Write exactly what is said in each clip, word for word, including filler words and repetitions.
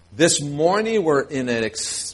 This morning we're in an ex-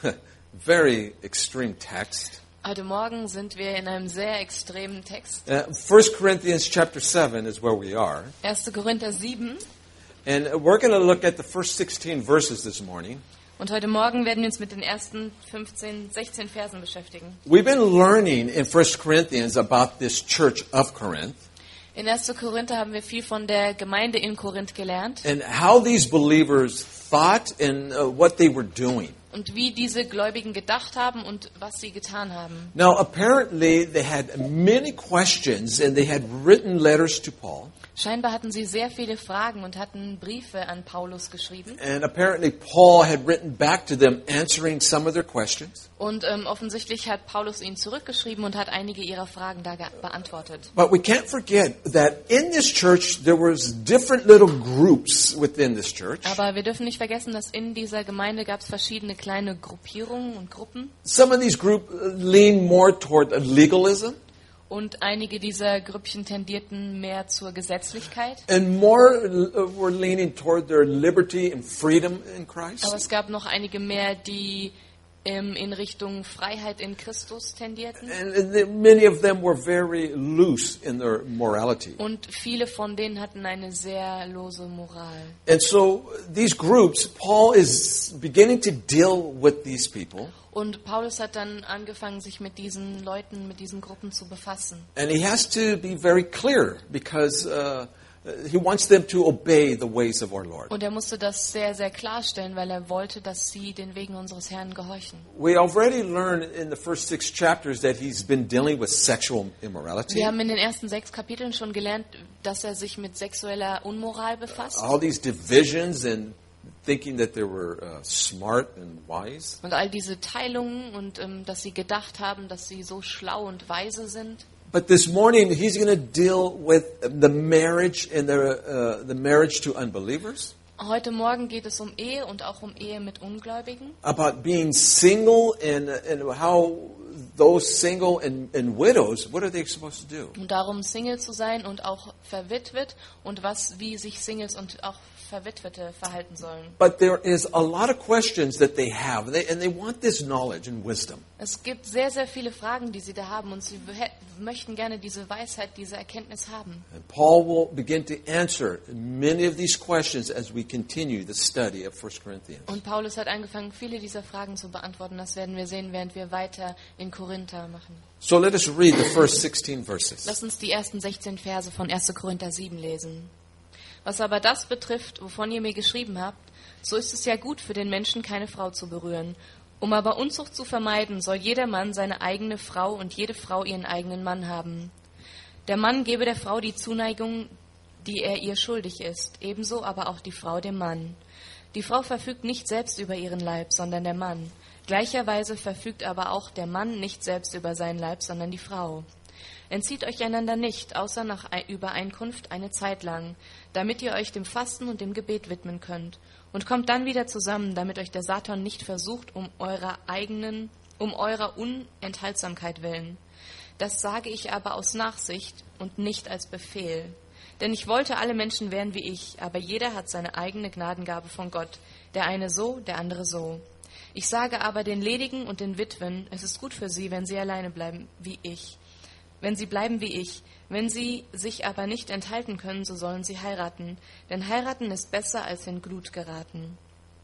very extreme text. Heute Morgen sind wir in einem sehr extremen Text. Uh, First Corinthians chapter seven is where we are. erster Korinther sieben. And we're going to look at the first sixteen verses this morning. Und heute Morgen werden wir uns mit den ersten fünfzehn, sechzehn Versen beschäftigen. We've been learning in First Corinthians about this church of Corinth. In erster Korinther haben wir viel von der Gemeinde in Korinth gelernt. And how these believers thought and uh, what they were doing. Und wie diese Gläubigen gedacht haben und was sie getan haben. Now, apparently, they had many questions and they had written letters to Paul. Scheinbar hatten sie sehr viele Fragen und hatten Briefe an Paulus geschrieben. And apparently, Paul had written back to them answering some of their questions. Und ähm, offensichtlich hat Paulus ihnen zurückgeschrieben und hat einige ihrer Fragen da beantwortet. But we can't forget that in this church, there was different little groups within this church. Aber wir dürfen nicht vergessen, dass in dieser Gemeinde gab es verschiedene kleine Gruppierungen und Gruppen. Some of these groups lean more toward legalism. Und einige dieser Grüppchen tendierten mehr zur Gesetzlichkeit. And more uh, were leaning toward their liberty and freedom in Christ. Aber es gab noch einige mehr, die ähm, in Richtung Freiheit in Christus tendierten. And, and the, many of them were very loose in their morality. Und viele von denen hatten eine sehr lose Moral. And so these groups, Paul is beginning to deal with these people. Und Paulus hat dann angefangen, sich mit diesen Leuten, mit diesen Gruppen zu befassen. And he has to be very clear because uh, he wants them to obey the ways of our Lord. Und er musste das sehr, sehr klarstellen, weil er wollte, dass sie den Wegen unseres Herrn gehorchen. We already learned in the first six chapters that he's been dealing with sexual immorality. Wir haben in den ersten sechs Kapiteln schon gelernt, dass er sich mit sexueller Unmoral befasst. All these divisions and thinking that they were uh, smart and wise. Und all diese Teilungen und ähm, dass sie gedacht haben, dass sie so schlau und weise sind. But this morning he's going to deal with the marriage and the uh, the marriage to unbelievers. Heute Morgen geht es um Ehe und auch um Ehe mit Ungläubigen. About being single and and how those single and, and widows, what are they supposed to do? Und darum, Single zu sein und auch verwitwet und was, wie sich Singles und auch Verwitwete verhalten sollen. But there is a lot of questions that they have, and they, and they want this knowledge and wisdom. Es gibt sehr, sehr viele Fragen, die sie da haben und sie möchten gerne diese Weisheit, diese Erkenntnis haben. And Paul will begin to answer many of these questions as we continue the study of First Corinthians. Und Paulus hat angefangen, viele dieser Fragen zu beantworten. Das werden wir sehen, während wir weiter in Korinther machen. So let us read the first sixteen verses. Lass uns die ersten sechzehn Verse von erster Korinther sieben lesen. Was aber das betrifft, wovon ihr mir geschrieben habt, so ist es ja gut für den Menschen, keine Frau zu berühren. Um aber Unzucht zu vermeiden, soll jeder Mann seine eigene Frau und jede Frau ihren eigenen Mann haben. Der Mann gebe der Frau die Zuneigung, die er ihr schuldig ist, ebenso aber auch die Frau dem Mann. Die Frau verfügt nicht selbst über ihren Leib, sondern der Mann. Gleicherweise verfügt aber auch der Mann nicht selbst über seinen Leib, sondern die Frau. Entzieht euch einander nicht, außer nach Übereinkunft eine Zeit lang, damit ihr euch dem Fasten und dem Gebet widmen könnt. Und kommt dann wieder zusammen, damit euch der Satan nicht versucht, um eurer eigenen, um eurer Unenthaltsamkeit willen. Das sage ich aber aus Nachsicht und nicht als Befehl. Denn ich wollte, alle Menschen wären wie ich, aber jeder hat seine eigene Gnadengabe von Gott, der eine so, der andere so. Ich sage aber den Ledigen und den Witwen, es ist gut für sie, wenn sie alleine bleiben wie ich. Wenn sie bleiben wie ich, wenn sie sich aber nicht enthalten können, so sollen sie heiraten, denn heiraten ist besser als in Glut geraten.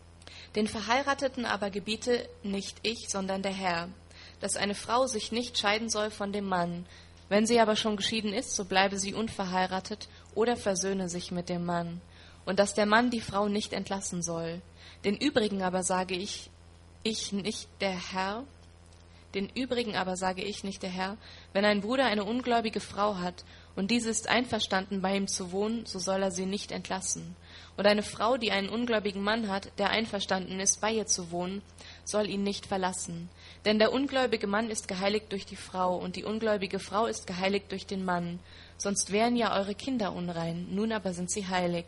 Den Verheirateten aber gebiete nicht ich, sondern der Herr, dass eine Frau sich nicht scheiden soll von dem Mann. Wenn sie aber schon geschieden ist, so bleibe sie unverheiratet oder versöhne sich mit dem Mann. Und dass der Mann die Frau nicht entlassen soll. Den übrigen aber sage ich, ich nicht der Herr, Den übrigen aber sage ich, nicht der Herr, wenn ein Bruder eine ungläubige Frau hat und diese ist einverstanden, bei ihm zu wohnen, so soll er sie nicht entlassen. Und eine Frau, die einen ungläubigen Mann hat, der einverstanden ist, bei ihr zu wohnen, soll ihn nicht verlassen. Denn der ungläubige Mann ist geheiligt durch die Frau und die ungläubige Frau ist geheiligt durch den Mann. Sonst wären ja eure Kinder unrein, nun aber sind sie heilig.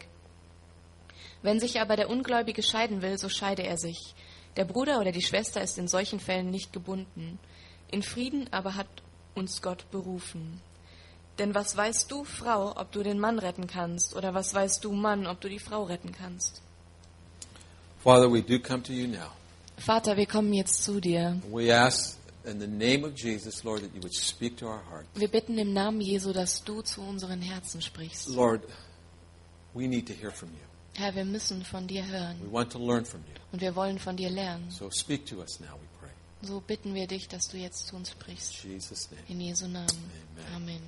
Wenn sich aber der Ungläubige scheiden will, so scheide er sich. Der Bruder oder die Schwester ist in solchen Fällen nicht gebunden. In Frieden aber hat uns Gott berufen. Denn was weißt du, Frau, ob du den Mann retten kannst? Oder was weißt du, Mann, ob du die Frau retten kannst? Father, we do come to you now. Vater, wir kommen jetzt zu dir. We ask in the name of Jesus, Lord, that you would speak to our heart. Wir bitten im Namen Jesu, dass du zu unseren Herzen sprichst. Lord, we need to hear from you. Herr, wir müssen von dir We hören want to learn from you. und wir wollen von dir lernen. So speak to us now, we pray. So bitten wir dich, dass du jetzt zu uns sprichst. In Jesus' name. In Jesu Namen. Amen.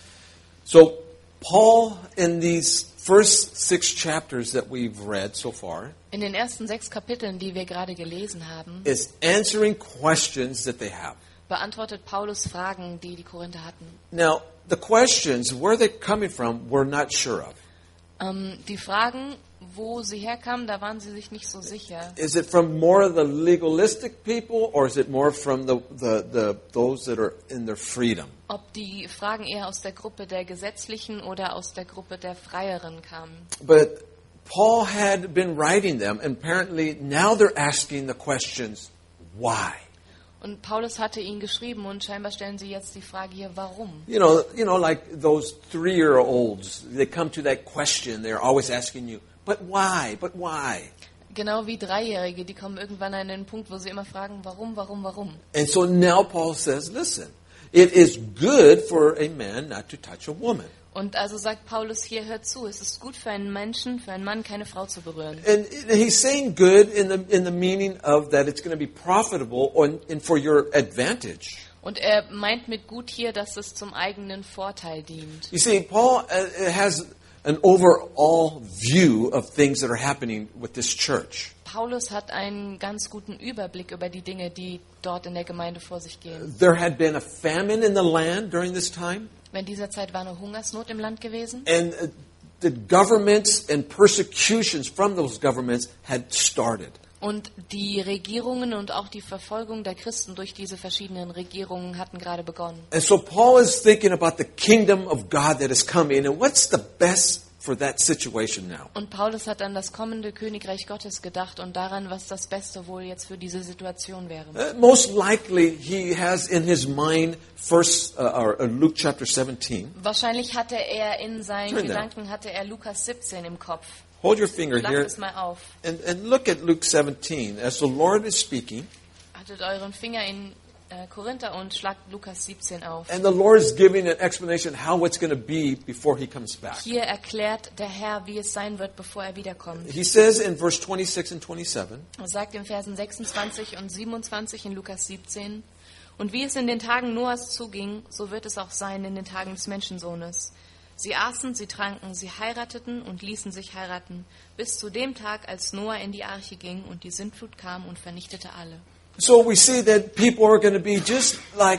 So, Paul, in these first six chapters that we've read so far, In den ersten sechs Kapiteln, die wir gerade gelesen haben, is answering questions that they have. beantwortet Paulus Fragen, die die Korinther hatten. Now, the questions, where they're coming from, we're not sure of. Ähm, die Fragen, wo sie herkamen, da waren sie sich nicht so sicher. Is it from more of the legalistic people, or is it more from the, the, the those that are in their freedom? Ob die Fragen eher aus der Gruppe der Gesetzlichen oder aus der Gruppe der Freieren kamen. But Paul had been writing them, and apparently now they're asking the questions, why? Und Paulus hatte ihnen geschrieben und scheinbar stellen sie jetzt die Frage hier, warum? You know, you know, like those three-year-olds, they come to that question, they're always asking you, but why, but why? Genau wie Dreijährige, die kommen irgendwann an den Punkt, wo sie immer fragen, warum, warum, warum? And so now Paul says, listen, it is good for a man not to touch a woman. Und also sagt Paulus hier, hört zu, es ist gut für einen Menschen, für einen Mann, keine Frau zu berühren. And he's saying good in the in the meaning of that it's going to be profitable and, and for your advantage. Und er meint mit gut hier, dass es zum eigenen Vorteil dient. You see, Paul uh, has an overall view of things that are happening with this church. Paulus hat einen ganz guten Überblick über die Dinge, die dort in der Gemeinde vor sich gehen. There had been a famine in the land during this time. In dieser Zeit war eine Hungersnot im Land gewesen. And uh, the governments and persecutions from those governments had started. Und die Regierungen und auch die Verfolgung der Christen durch diese verschiedenen Regierungen hatten gerade begonnen. And so Paul is thinking about the kingdom of God that is coming and what's the best for that situation now. Und Paulus hat an das kommende Königreich Gottes gedacht und daran, was das Beste wohl jetzt für diese Situation wäre. Uh, most likely he has in his mind first uh, or, uh, Luke chapter seventeen. Wahrscheinlich hatte er in seinen Turn there. Gedanken hatte er Lukas siebzehn im Kopf. Hold your finger Schlagt here es mal auf. and, and look at Luke seventeen as the Lord is speaking. Haltet euren Finger in äh, Korinther und schlagt Lukas siebzehn auf. And the Lord is giving an explanation how it's going to be before he comes back. Hier erklärt der Herr, wie es sein wird, bevor er wiederkommt. He says in verse twenty-six and twenty-seven, Er sagt in Versen sechsundzwanzig und siebenundzwanzig in Lukas siebzehn, und wie es in den Tagen Noahs zuging, so wird es auch sein in den Tagen des Menschensohnes. Sie aßen, sie tranken, sie heirateten und ließen sich heiraten, bis zu dem Tag, als Noah in die Arche ging und die Sintflut kam und vernichtete alle. so we see that people are going to be just like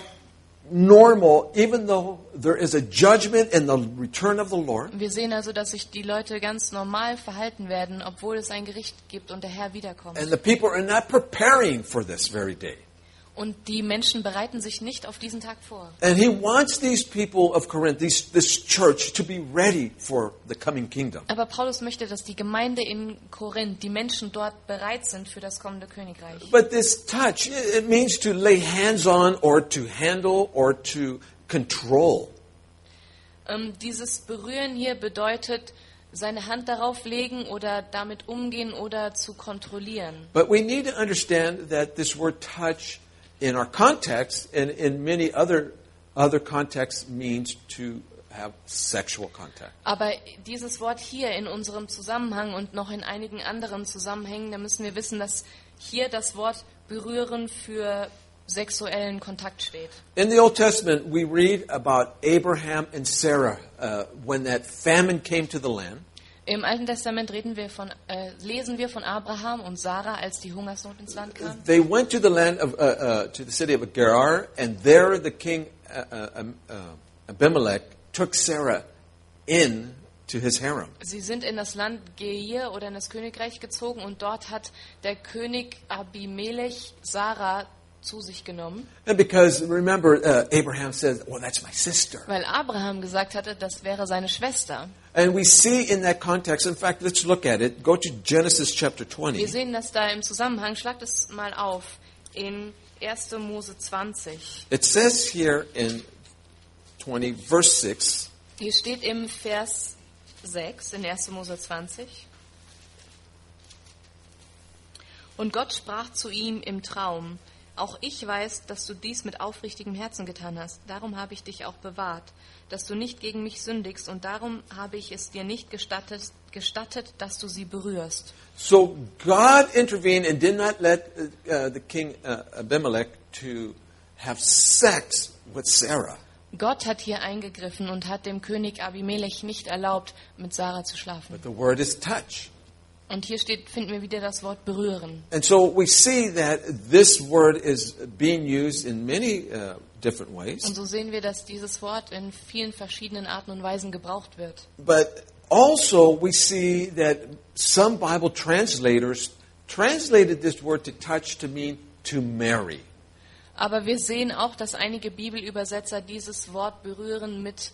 normal, even though there is a judgment and the return of the Lord. Wir sehen also, dass sich die Leute ganz normal verhalten werden, obwohl es ein Gericht gibt und der Herr wiederkommt. And the people are not preparing for this very day. Und die Menschen bereiten sich nicht auf diesen Tag vor. And he wants these people of Corinth, these, this church, to be ready for the coming kingdom. Aber Paulus möchte, dass die Gemeinde in Korinth, die Menschen dort bereit sind für das kommende Königreich. But this touch, it means to lay hands on or to handle or to control. Ähm, dieses Berühren hier bedeutet, seine Hand darauf legen oder damit umgehen oder zu kontrollieren. But we need to understand that this word touch in our context and in many other other contexts means to have sexual contact. Aber dieses Wort hier in unserem Zusammenhang und noch in einigen anderen Zusammenhängen, da müssen wir wissen, dass hier das Wort berühren für sexuellen Kontakt steht. In the Old Testament, we read about Abraham and Sarah uh, when that famine came to the land. Im Alten Testament reden wir von, äh, lesen wir von Abraham und Sarah, als die Hungersnot ins Land kam. They went to the land of uh, uh, to the city of Gerar, and there the king uh, uh, uh, Abimelech took Sarah in to his harem. Sie sind in das Land Geir oder in das Königreich gezogen und dort hat der König Abimelech Sarah zu sich genommen. And because remember, uh, Abraham says, "Well, that's my sister." Weil Abraham gesagt hatte, das wäre seine Schwester. And we see in that context, in fact, let's look at it. Go to Genesis chapter Wir twenty. sehen das da im Zusammenhang. Schlagt es mal auf in erster Mose zwanzig. It says here in twenty, verse six, Hier steht im Vers sechs in erster Mose zwanzig. Und Gott sprach zu ihm im Traum: Auch ich weiß, dass du dies mit aufrichtigem Herzen getan hast. Darum habe ich dich auch bewahrt, dass du nicht gegen mich sündigst. Und darum habe ich es dir nicht gestattet, gestattet dass du sie berührst. So God intervened and did not let uh, the king uh, Abimelech to have sex with Sarah. Gott hat hier eingegriffen und hat dem König Abimelech nicht erlaubt, mit Sarah zu schlafen. But the word is touch. Und hier steht, finden wir wieder das Wort berühren. And so we see that this word is being used in many uh, different ways. Und so sehen wir, dass dieses Wort in vielen verschiedenen Arten und Weisen gebraucht wird. But also we see that some Bible translators translated this word to touch to mean to marry. Aber wir sehen auch, dass einige Bibelübersetzer dieses Wort berühren mit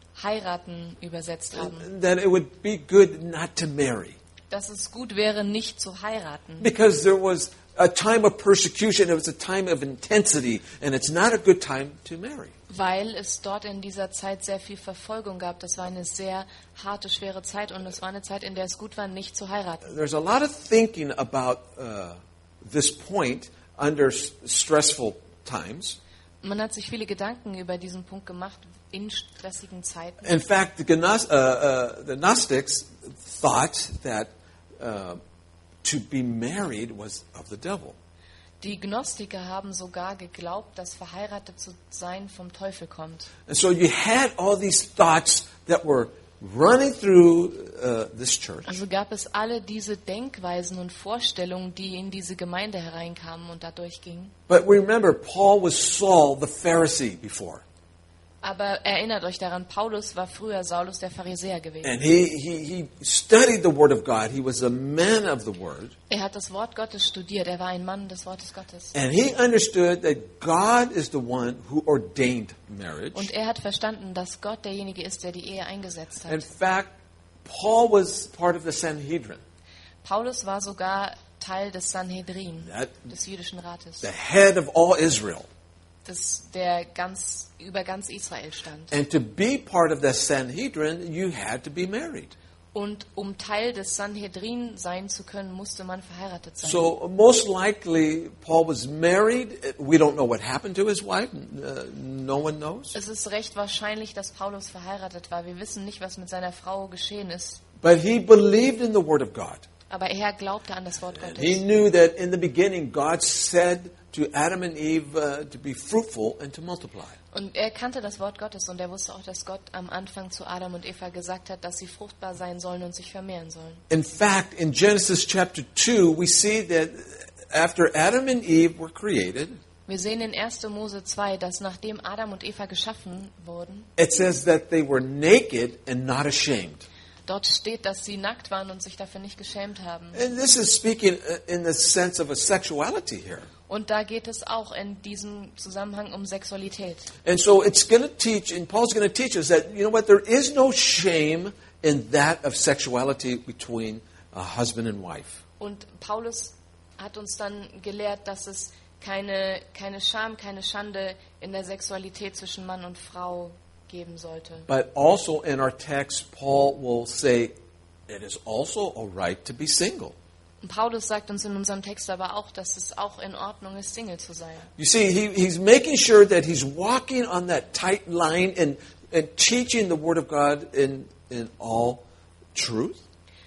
heiraten übersetzt haben. That it would be good not to marry. Dass es gut wäre, nicht zu heiraten. Because there was a time of persecution, it was a time of intensity, and it's not a good time to marry. Weil es dort in dieser Zeit sehr viel Verfolgung gab. Das war eine sehr harte, schwere Zeit und es war eine Zeit, in der es gut war, nicht zu heiraten. There's a lot of thinking about uh, this point under s- stressful times. Man hat sich viele Gedanken über diesen Punkt gemacht in stressigen Zeiten. In fact, the, Gnos- uh, uh, the Gnostics thought that uh, to be married was of the devil. Die Gnostiker haben sogar geglaubt, dass verheiratet zu sein vom Teufel kommt. And so you had all these thoughts that were running through uh, this church. Also gab es alle diese Denkweisen und Vorstellungen, die in diese Gemeinde hereinkamen und da durchgingen. But remember, Paul was Saul the Pharisee before. Aber erinnert euch daran, Paulus war früher Saulus der Pharisäer gewesen. And he, he, he studied the Word of God. He was a man of the Word. Er hat das Wort Gottes studiert. Er war ein Mann des Wortes Gottes. And he understood that God is the one who ordained marriage. Und er hat verstanden, dass Gott derjenige ist, der die Ehe eingesetzt In hat. fact, Paul was part of the Sanhedrin, Paulus war sogar Teil des Sanhedrin, that, des jüdischen Rates, the head of all Israel. des, der ganz, über ganz Israel stand. And to be part of the Sanhedrin, you had to be married. Und um Teil des Sanhedrin sein zu können, musste man verheiratet sein. So most likely, Paul was married. We don't know what happened to his wife. Uh, no one knows. Es ist recht wahrscheinlich, dass Paulus verheiratet war. Wir wissen nicht, was mit seiner Frau geschehen ist. But he believed in the Word of God. Aber er glaubte an das Wort And he Gottes. knew that in the beginning, God said to Adam and Eve uh, to be fruitful and to multiply. Und er kannte das Wort Gottes und er wusste auch, dass Gott am Anfang zu Adam und Eva gesagt hat, dass sie fruchtbar sein sollen und sich vermehren sollen. In fact, in Genesis chapter two, we see that after Adam and Eve were created, Wir sehen in erster Mose zwei, dass nachdem Adam und Eva geschaffen wurden, it says that they were naked and not ashamed. dort steht, dass sie nackt waren und sich dafür nicht geschämt haben. And this is speaking in the sense of a sexuality here. Und da geht es auch in diesem Zusammenhang um Sexualität. And so it's going to teach, and Paul's going to teach us that, you know what, there is no shame in that of sexuality between a husband and wife. Und Paulus hat uns dann gelehrt, dass es keine, keine Scham, keine Schande in der Sexualität zwischen Mann und Frau geben sollte. But also in our text, Paul will say, it is also all right to be single. Und Paulus sagt uns in unserem Text aber auch, dass es auch in Ordnung ist, Single zu sein. You see, he, he's making sure that he's walking on that tight line and, and teaching the Word of God in, in all truth.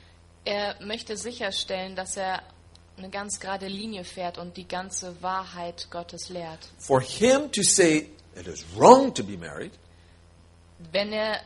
Er möchte sicherstellen, dass er eine ganz gerade Linie fährt und die ganze Wahrheit Gottes lehrt. For him to say it is wrong to be married, Wenn er,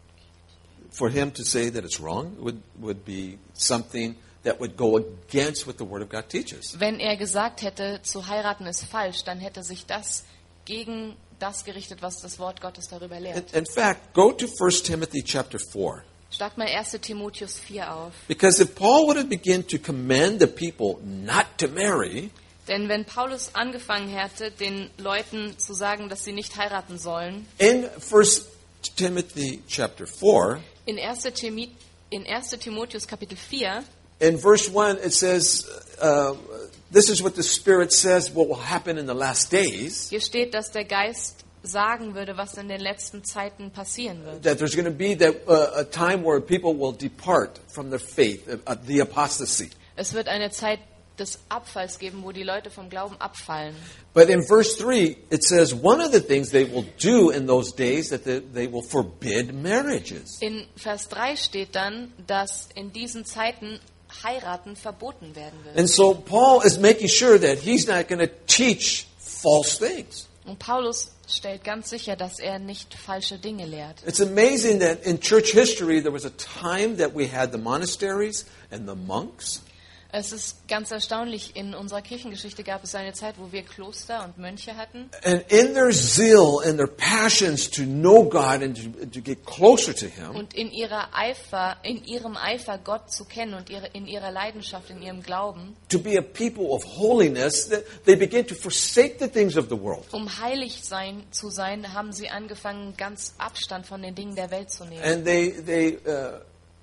for him to say that it's wrong would, would be something that would go against what the Word of God teaches. wenn er gesagt hätte, zu heiraten ist falsch, dann hätte sich das gegen das gerichtet, was das Wort Gottes darüber In, lehrt. in fact, go to First Timothy chapter four. Schlag mal erster Timotheus vier auf. Because if Paul would have begun to command the people not to marry, Denn wenn Paulus angefangen hätte, den Leuten zu sagen, dass sie nicht heiraten sollen, in First Timothy chapter four, in erster Timi- in erster Timotheus Kapitel vier, in verse one, it says, uh, this is what the Spirit says what will happen in the last days, hier steht, dass der Geist sagen würde, was in den letzten Zeiten passieren wird. that there's going to be that, uh, a time where people will depart from their faith, uh, uh, the apostasy. Es wird eine Zeit des Abfalls geben, wo die Leute vom Glauben abfallen. But in verse three, it says one of the things they will do in those days that they, they will forbid marriages. In Vers drei steht dann, dass in diesen Zeiten heiraten verboten werden wird. And so Paul is making sure that he's not going to teach false things. Und Paulus stellt ganz sicher, dass er nicht falsche Dinge lehrt. It's amazing that in church history there was a time that we had the monasteries and the monks. Es ist ganz erstaunlich, in unserer Kirchengeschichte gab es eine Zeit, wo wir Kloster und Mönche hatten. And in their zeal and their passions to know God and to, to get closer to Him, Und in ihrer Eifer, in ihrem Eifer Gott zu kennen und ihre, in ihrer Leidenschaft, in ihrem Glauben, to be a people of holiness, that they begin to forsake the things of the world. um heilig sein, zu sein, haben sie angefangen, ganz Abstand von den Dingen der Welt zu nehmen. And they, they uh,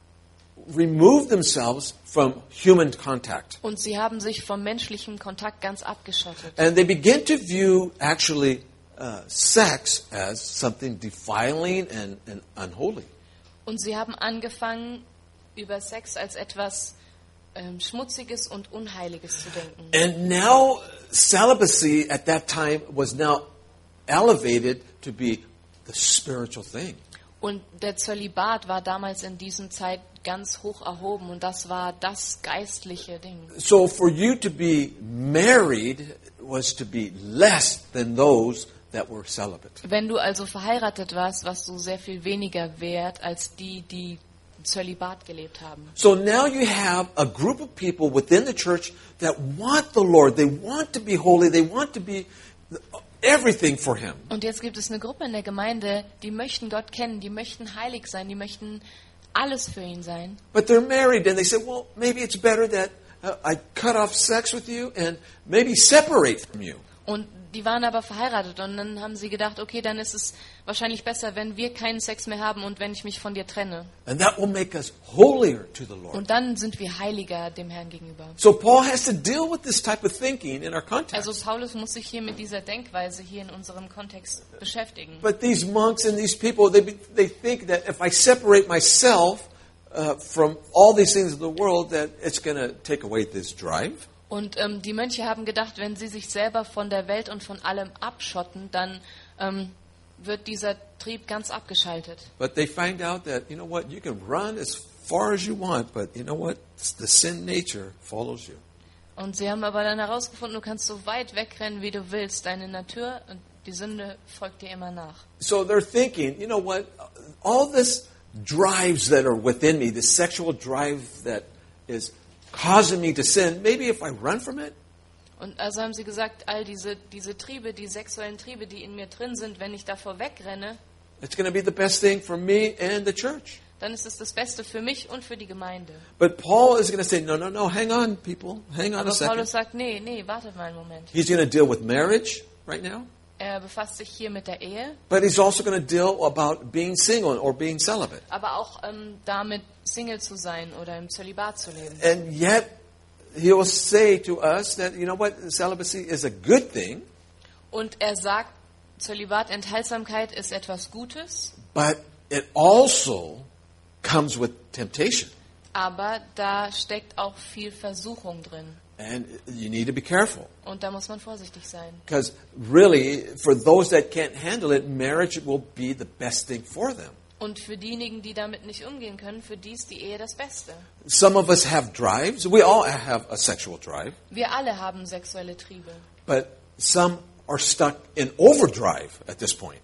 remove themselves from human contact. Und sie haben sich vom menschlichen Kontakt ganz abgeschottet. And they begin to view actually uh, sex as something defiling and, and unholy. Und sie haben angefangen, über Sex als etwas ähm, Schmutziges und Unheiliges zu denken. And now celibacy at that time was now elevated to be the spiritual thing. Und der Zölibat war damals in dieser Zeit ganz hoch erhoben und das war das geistliche Ding. So for you to be married was to be less than those that were celibate. Wenn du also verheiratet warst, warst du sehr viel weniger wert als die, die Zölibat gelebt haben. So now you have a group of people within the church that want the Lord. They want to be holy. They want to be everything for Him. Und jetzt gibt es eine Gruppe in der Gemeinde, die möchten Gott kennen, die möchten heilig sein, die möchten alles für ihn sein. But they're married and they say, well, maybe it's better that uh, I cut off sex with you and maybe separate from you. Und die waren aber verheiratet und dann haben sie gedacht, okay, dann ist es wahrscheinlich besser, wenn wir keinen Sex mehr haben und wenn ich mich von dir trenne. And that will make us holier to the Lord. Und dann sind wir heiliger dem Herrn gegenüber. So Paul has to deal with this type of thinking in our context. Also Paulus muss sich hier mit dieser Denkweise hier in unserem Kontext beschäftigen. But these monks and these people, they be- they think that if I separate myself uh, from all these things of the world, that it's going to take away this drive. Und ähm, die Mönche haben gedacht, wenn sie sich selber von der Welt und von allem abschotten, dann ähm, wird dieser Trieb ganz abgeschaltet. But they find out that, you know what, you can run as far as you want, but you know what, the sin nature follows you. Und sie haben aber dann herausgefunden, du kannst so weit wegrennen, wie du willst. Deine Natur und die Sünde folgt dir immer nach. So they're thinking, you know what, all this drives that are within me, this sexual drive that is causing me to sin, maybe if I run from it, Und also haben sie gesagt, all diese, diese Triebe, die sexuellen Triebe, die in mir drin sind, wenn ich davor wegrenne, it's going to be the best thing for me and the church. dann ist es das Beste für mich und für die Gemeinde. But Paul is going to say, no, no, no, hang on, people. Hang on Aber a second. Paulus sagt, nee, nee, wartet mal einen Moment. He's going to deal with marriage right now, Er befasst sich hier mit der Ehe, but he's also going to deal about being single or being celibate. aber auch ähm, damit, Single zu sein oder im Zölibat zu leben. And yet, he will say to us that, you know what, celibacy is a good thing, Und er sagt, Zölibat, Enthaltsamkeit ist etwas Gutes, but it also comes with temptation. aber da steckt auch viel Versuchung drin. And you need to be careful. Und da muss man vorsichtig sein. Because really, for those that can't handle it, marriage will be the best thing for them. Und für diejenigen, die damit nicht umgehen können, für die ist die Ehe das Beste. Some of us have drives. We all have a sexual drive. Wir alle haben sexuelle Triebe. But some are stuck in overdrive at this point.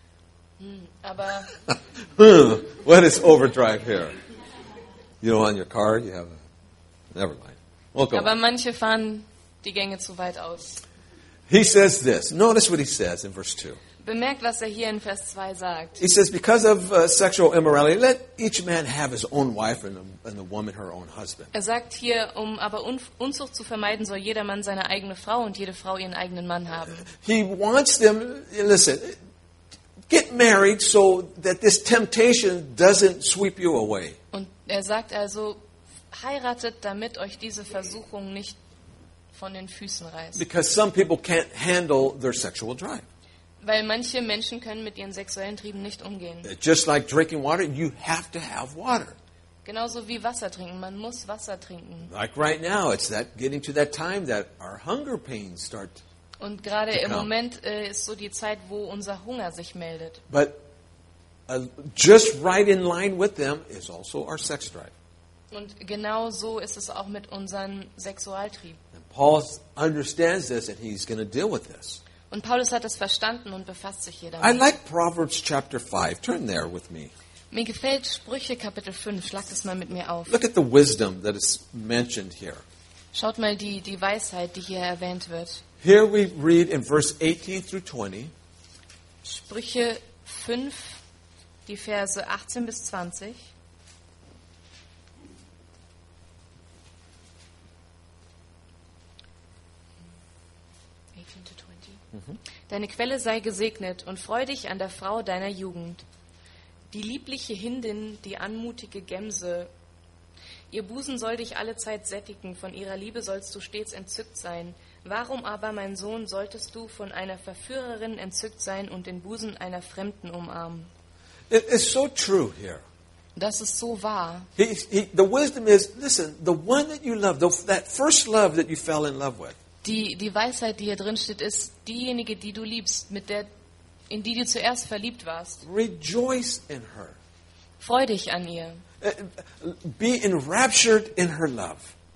Hm, aber What is overdrive here? You know, on your car, you have a... Never mind. We'll go aber on. manche fahren die Gänge zu weit aus. He says this. Notice what he says in verse two. Bemerkt, was er hier in Vers zwei sagt. He says, because of uh, sexual immorality, let each man have his own wife and, a, and the woman her own husband. Er sagt hier, um aber Un- Unzucht zu vermeiden, soll jeder Mann seine eigene Frau und jede Frau ihren eigenen Mann haben. He wants them, listen, get married so that this temptation doesn't sweep you away. Und er sagt also, heiratet, damit euch diese Versuchung nicht von den Füßen reißt. Because some people can't handle their sexual drive. Weil manche Menschen können mit ihren sexuellen Trieben nicht umgehen. Just like drinking water, you have to have water. Genauso wie Wasser trinken. Man muss Wasser trinken. Like right now, it's that getting to that time that our hunger pains start. Und gerade im Genau. Moment äh, ist so die Zeit, wo unser Hunger sich meldet. But uh, just right in line with them is also our sex drive. Und genau so ist es auch mit unserem Sexualtrieb. And Paul understands this, and he's going to deal with this. Und Paulus hat es verstanden und befasst sich hier I damit. like Proverbs chapter five. Turn there with me. Mir gefällt Sprüche Kapitel fünf. Schlag das mal mit mir auf. Look at the wisdom that is mentioned here. Schaut mal die, die Weisheit, die hier erwähnt wird. Here we read in verse eighteen through twenty. Sprüche fünf, die Verse achtzehn bis zwanzig. achtzehn to twenty. Deine Quelle sei gesegnet und freu dich an der Frau deiner Jugend. Die liebliche Hindin, die anmutige Gemse. Ihr Busen soll dich allezeit sättigen, von ihrer Liebe sollst du stets entzückt sein. Warum aber, mein Sohn, solltest du von einer Verführerin entzückt sein und den Busen einer Fremden umarmen? It is so true here. Das ist so wahr. He, he, the wisdom is, listen, the one that you love, the, that first love that you fell in love with, Die, die Weisheit, die hier drin steht, ist diejenige, die du liebst, mit der, in die du zuerst verliebt warst. rejoice in her. Freu dich an ihr. Uh, Be enraptured in her love.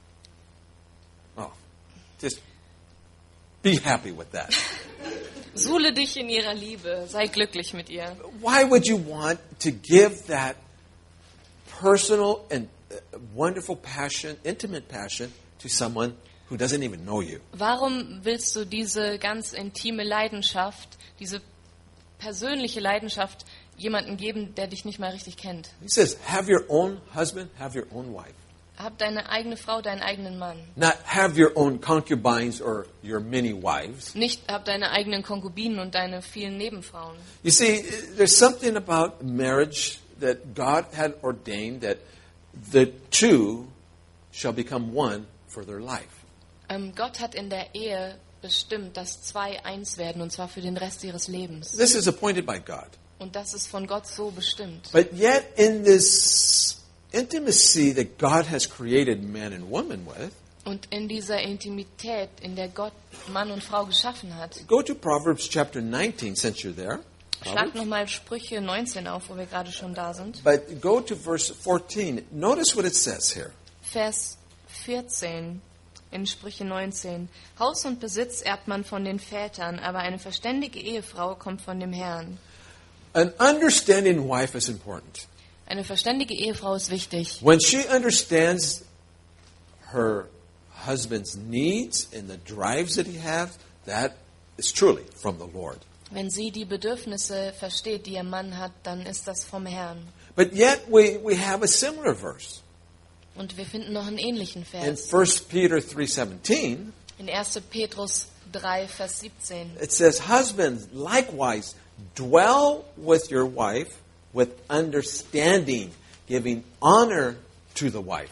Oh, just be happy with that. Suhle dich in ihrer Liebe. Sei glücklich mit ihr. Why would you want to give that personal and uh, wonderful passion, intimate passion, to someone who doesn't even know you? Warum willst du diese ganz intime Leidenschaft, diese persönliche Leidenschaft jemandem geben, der dich nicht mal richtig kennt? He says, have your own husband, have your own wife. Hab deine eigene Frau, deinen eigenen Mann. Not have your own concubines or your many wives. Nicht hab deine eigenen Konkubinen und deine vielen Nebenfrauen. You see, there's something about marriage that God had ordained that the two shall become one for their life. Ähm, Gott hat in der Ehe bestimmt, dass zwei eins werden, und zwar für den Rest ihres Lebens. This is appointed by God. Und das ist von Gott so bestimmt. But yet in this intimacy that God has created man and woman with, Und in dieser Intimität, in der Gott Mann und Frau geschaffen hat, go to Proverbs chapter nineteen since you're there. schlag nochmal Sprüche neunzehn auf, wo wir gerade schon da sind. But go to verse fourteen. Notice what it says here. Vers vierzehn in Sprüche neunzehn. Haus und Besitz erbt man von den Vätern, aber eine verständige Ehefrau kommt von dem Herrn. An understanding wife is important. Eine verständige Ehefrau ist wichtig. When she understands her husband's needs and the drives that he has, that is truly from the Lord. Wenn sie die Bedürfnisse versteht, die ihr Mann hat, dann ist das vom Herrn. But yet we, we have a similar verse. Und wir finden noch einen ähnlichen In Vers. First Peter three seventeen, In erster Petrus drei, Vers siebzehn. it says, husbands, likewise, dwell with your wife with understanding, giving honor to the wife.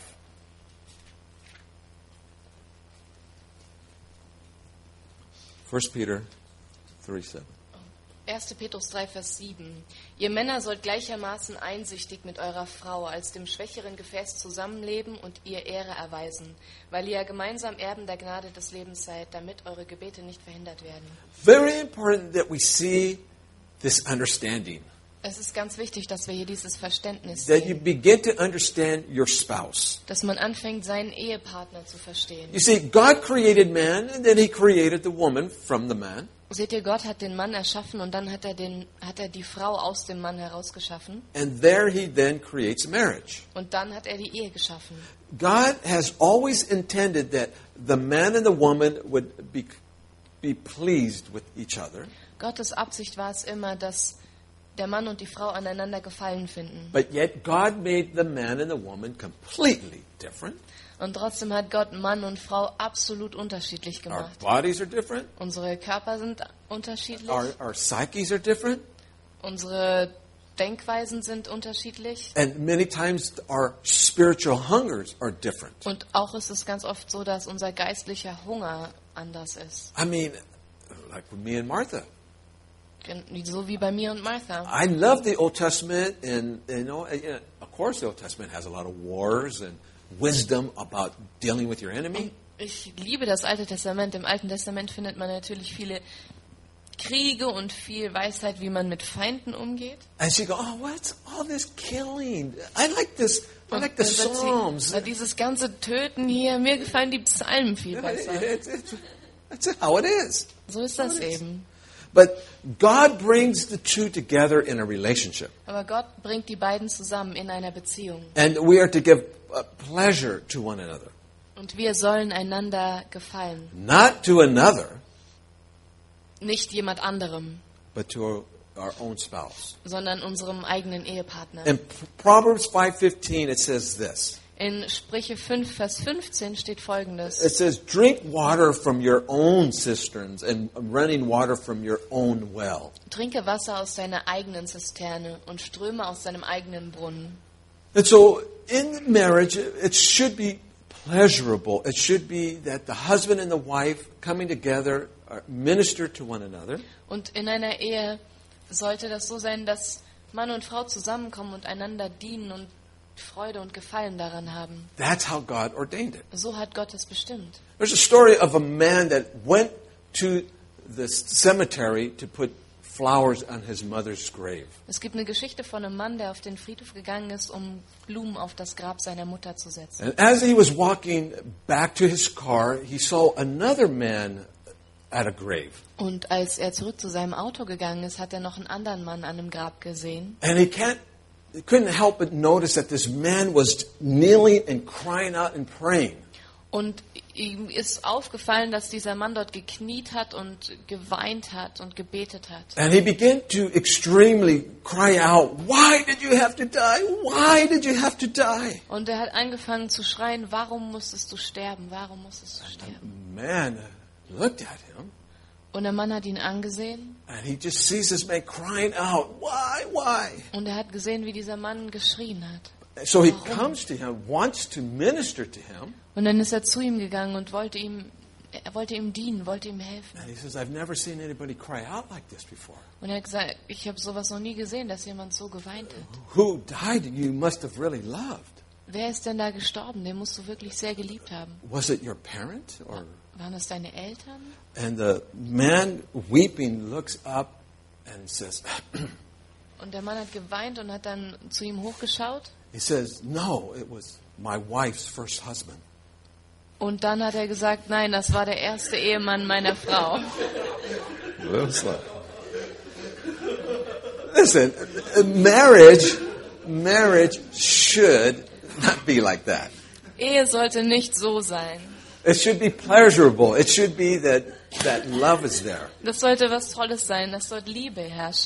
First Peter three seven. erster Petrus drei, Vers sieben. Ihr Männer sollt gleichermaßen einsichtig mit eurer Frau als dem schwächeren Gefäß zusammenleben und ihr Ehre erweisen, weil ihr ja gemeinsam Erben der Gnade des Lebens seid, damit eure Gebete nicht verhindert werden. Very important that we see this understanding. Es ist ganz wichtig, dass wir hier dieses Verständnis That you sehen, begin to understand your spouse. dass man anfängt, seinen Ehepartner zu verstehen. You see, God created man, and then He created the woman from the man. Seht ihr, Gott hat den Mann erschaffen und dann hat er, den, hat er die Frau aus dem Mann herausgeschaffen And there He then creates marriage. und dann hat er die Ehe geschaffen. God has always intended that the man and the woman would be, be pleased with each other. Gottes Absicht war es immer, dass der Mann und die Frau aneinander Gefallen finden. But yet God made the man and the woman completely different. Und trotzdem hat Gott Mann und Frau absolut unterschiedlich Our gemacht. bodies are different. Unsere Körper sind unterschiedlich, Our, our psyches are different. unsere Denkweisen sind unterschiedlich And many times our spiritual hungers are different. und auch ist es ganz oft so, dass unser geistlicher Hunger anders ist. I mean, like with me and Martha. So wie bei mir und Martha. I love the Old Testament, and you know, of course, the Old Testament has a lot of wars and wisdom about dealing with your enemy. Ich liebe das Alte Testament. Im Alten Testament findet man natürlich viele Kriege und viel Weisheit, wie man mit Feinden umgeht. And she go, oh, what's all this killing? I like this. I Und like the dann sagt Psalms. sie, "Na, dieses ganze Töten hier, mir gefallen die Psalmen viel besser. It's, it's, that's how it is. So ist das eben. But God brings the two together in a relationship. Aber Gott bringt die beiden zusammen in einer Beziehung. And we are to give uh, pleasure to one another. Und wir sollen einander gefallen. Not to another, Nicht jemand anderem, but to our own spouse. sondern unserem eigenen Ehepartner. In Proverbs five fifteen, it says this. In Sprüche fünf, Vers fünfzehn steht It Folgendes. says, drink water from your own cisterns and running water from your own well. Trinke Wasser aus deiner eigenen Zisterne und ströme aus deinem eigenen Brunnen. And so in marriage, it should be pleasurable. It should be that the husband and the wife coming together are minister to one another. Und in einer Ehe sollte das so sein, dass Mann und Frau zusammenkommen und einander dienen und Freude und Gefallen daran haben. That's how God ordained it. So hat Gott es bestimmt. There's a story of a man that went to the cemetery to put flowers on his mother's grave. Es gibt eine Geschichte von einem Mann, der auf den Friedhof gegangen ist, um Blumen auf das Grab seiner Mutter zu setzen. And as he was walking back to his car, he saw another man at a grave. Und als er zurück zu seinem Auto gegangen ist, hat er noch einen anderen Mann an einem Grab gesehen. And he can't, he couldn't help but notice that this man was kneeling and crying out and praying. Und ihm ist aufgefallen, dass dieser Mann dort gekniet hat und geweint hat und gebetet hat. And he began to extremely cry out, why did you have to die? Why did you have to die? Und er hat angefangen zu schreien, warum musstest du sterben? Warum musstest du sterben? Man looked at him Und der Mann hat ihn angesehen and he just sees this man crying out, why, why? und er hat gesehen, wie dieser Mann geschrien hat. So he comes to him, wants to minister to him. Und dann ist er zu ihm gegangen und wollte ihm, er wollte ihm dienen, wollte ihm helfen. And he says, I've never seen anybody cry out like this before. Und er hat gesagt, ich habe sowas noch nie gesehen, dass jemand so geweint hat. Who died you must have really loved? Wer ist denn da gestorben? Den musst du wirklich sehr geliebt haben. Was it your parent? Or Waren es deine Eltern? And the man weeping looks up and says, Und der Mann hat geweint und hat dann zu ihm hochgeschaut. he says, no, it was my wife's first husband. Und dann hat er gesagt, nein, das war der erste Ehemann meiner Frau. Listen, marriage, marriage should not be like that. Ehe sollte nicht so sein. It should be pleasurable. It should be that, that love is there. Das sollte was Tolles sein, dass dort Liebe herrscht.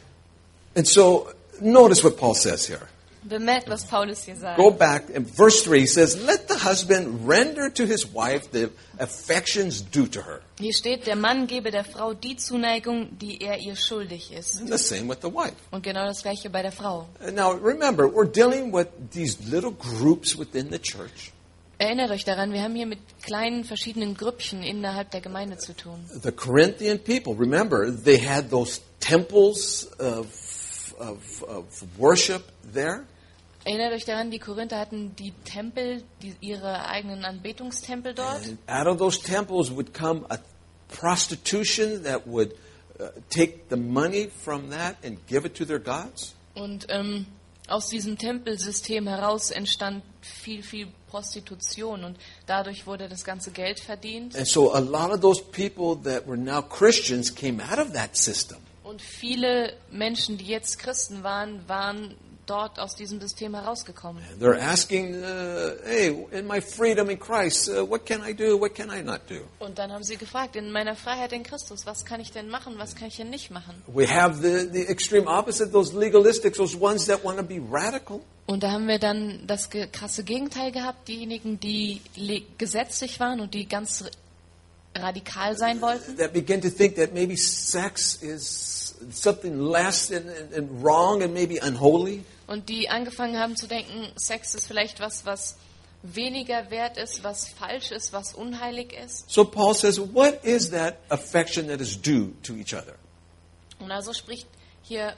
And so, notice what Paul says here. Bemerkt, was Paulus hier sagt. Go back in verse three. He says, let the husband render to his wife the affections due to her. Hier steht, der Mann gebe der Frau die Zuneigung, die er ihr schuldig ist. And the same with the wife. Und genau das Gleiche bei der Frau. And now, remember, we're dealing with these little groups within the church. Erinnert euch daran, wir haben hier mit kleinen verschiedenen Grüppchen innerhalb der Gemeinde zu tun. The Corinthian people, remember, they had those temples of, of, of worship there. Erinnert euch daran, die Korinther hatten die Tempel, die, ihre eigenen Anbetungstempel dort. And out of those temples would come a prostitution that would uh, take the money from that and give it to their gods. Und ähm, aus diesem Tempelsystem heraus entstand viel, viel Prostitution und dadurch wurde das ganze Geld verdient. And so a lot of those people that were now Christians came out of that system. Und viele Menschen, die jetzt Christen waren, waren dort aus diesem System herausgekommen. They're asking, uh, hey, in my freedom in Christ, uh, what can I do, what can I not do? Und dann haben sie gefragt, in meiner Freiheit in Christus, was kann ich denn machen, was kann ich denn nicht machen? We have the, the extreme opposite, those legalistics, those ones that want to be radical. Und da haben wir dann das ge- krasse Gegenteil gehabt, diejenigen, die le- gesetzlich waren und die ganz radikal sein wollten. That begin to think that maybe sex is something less and, and, and wrong and maybe unholy. Und die angefangen haben zu denken, Sex ist vielleicht was, was weniger wert ist, was falsch ist, was unheilig ist. So Paul says, what is that affection that is due to each other? Und also spricht hier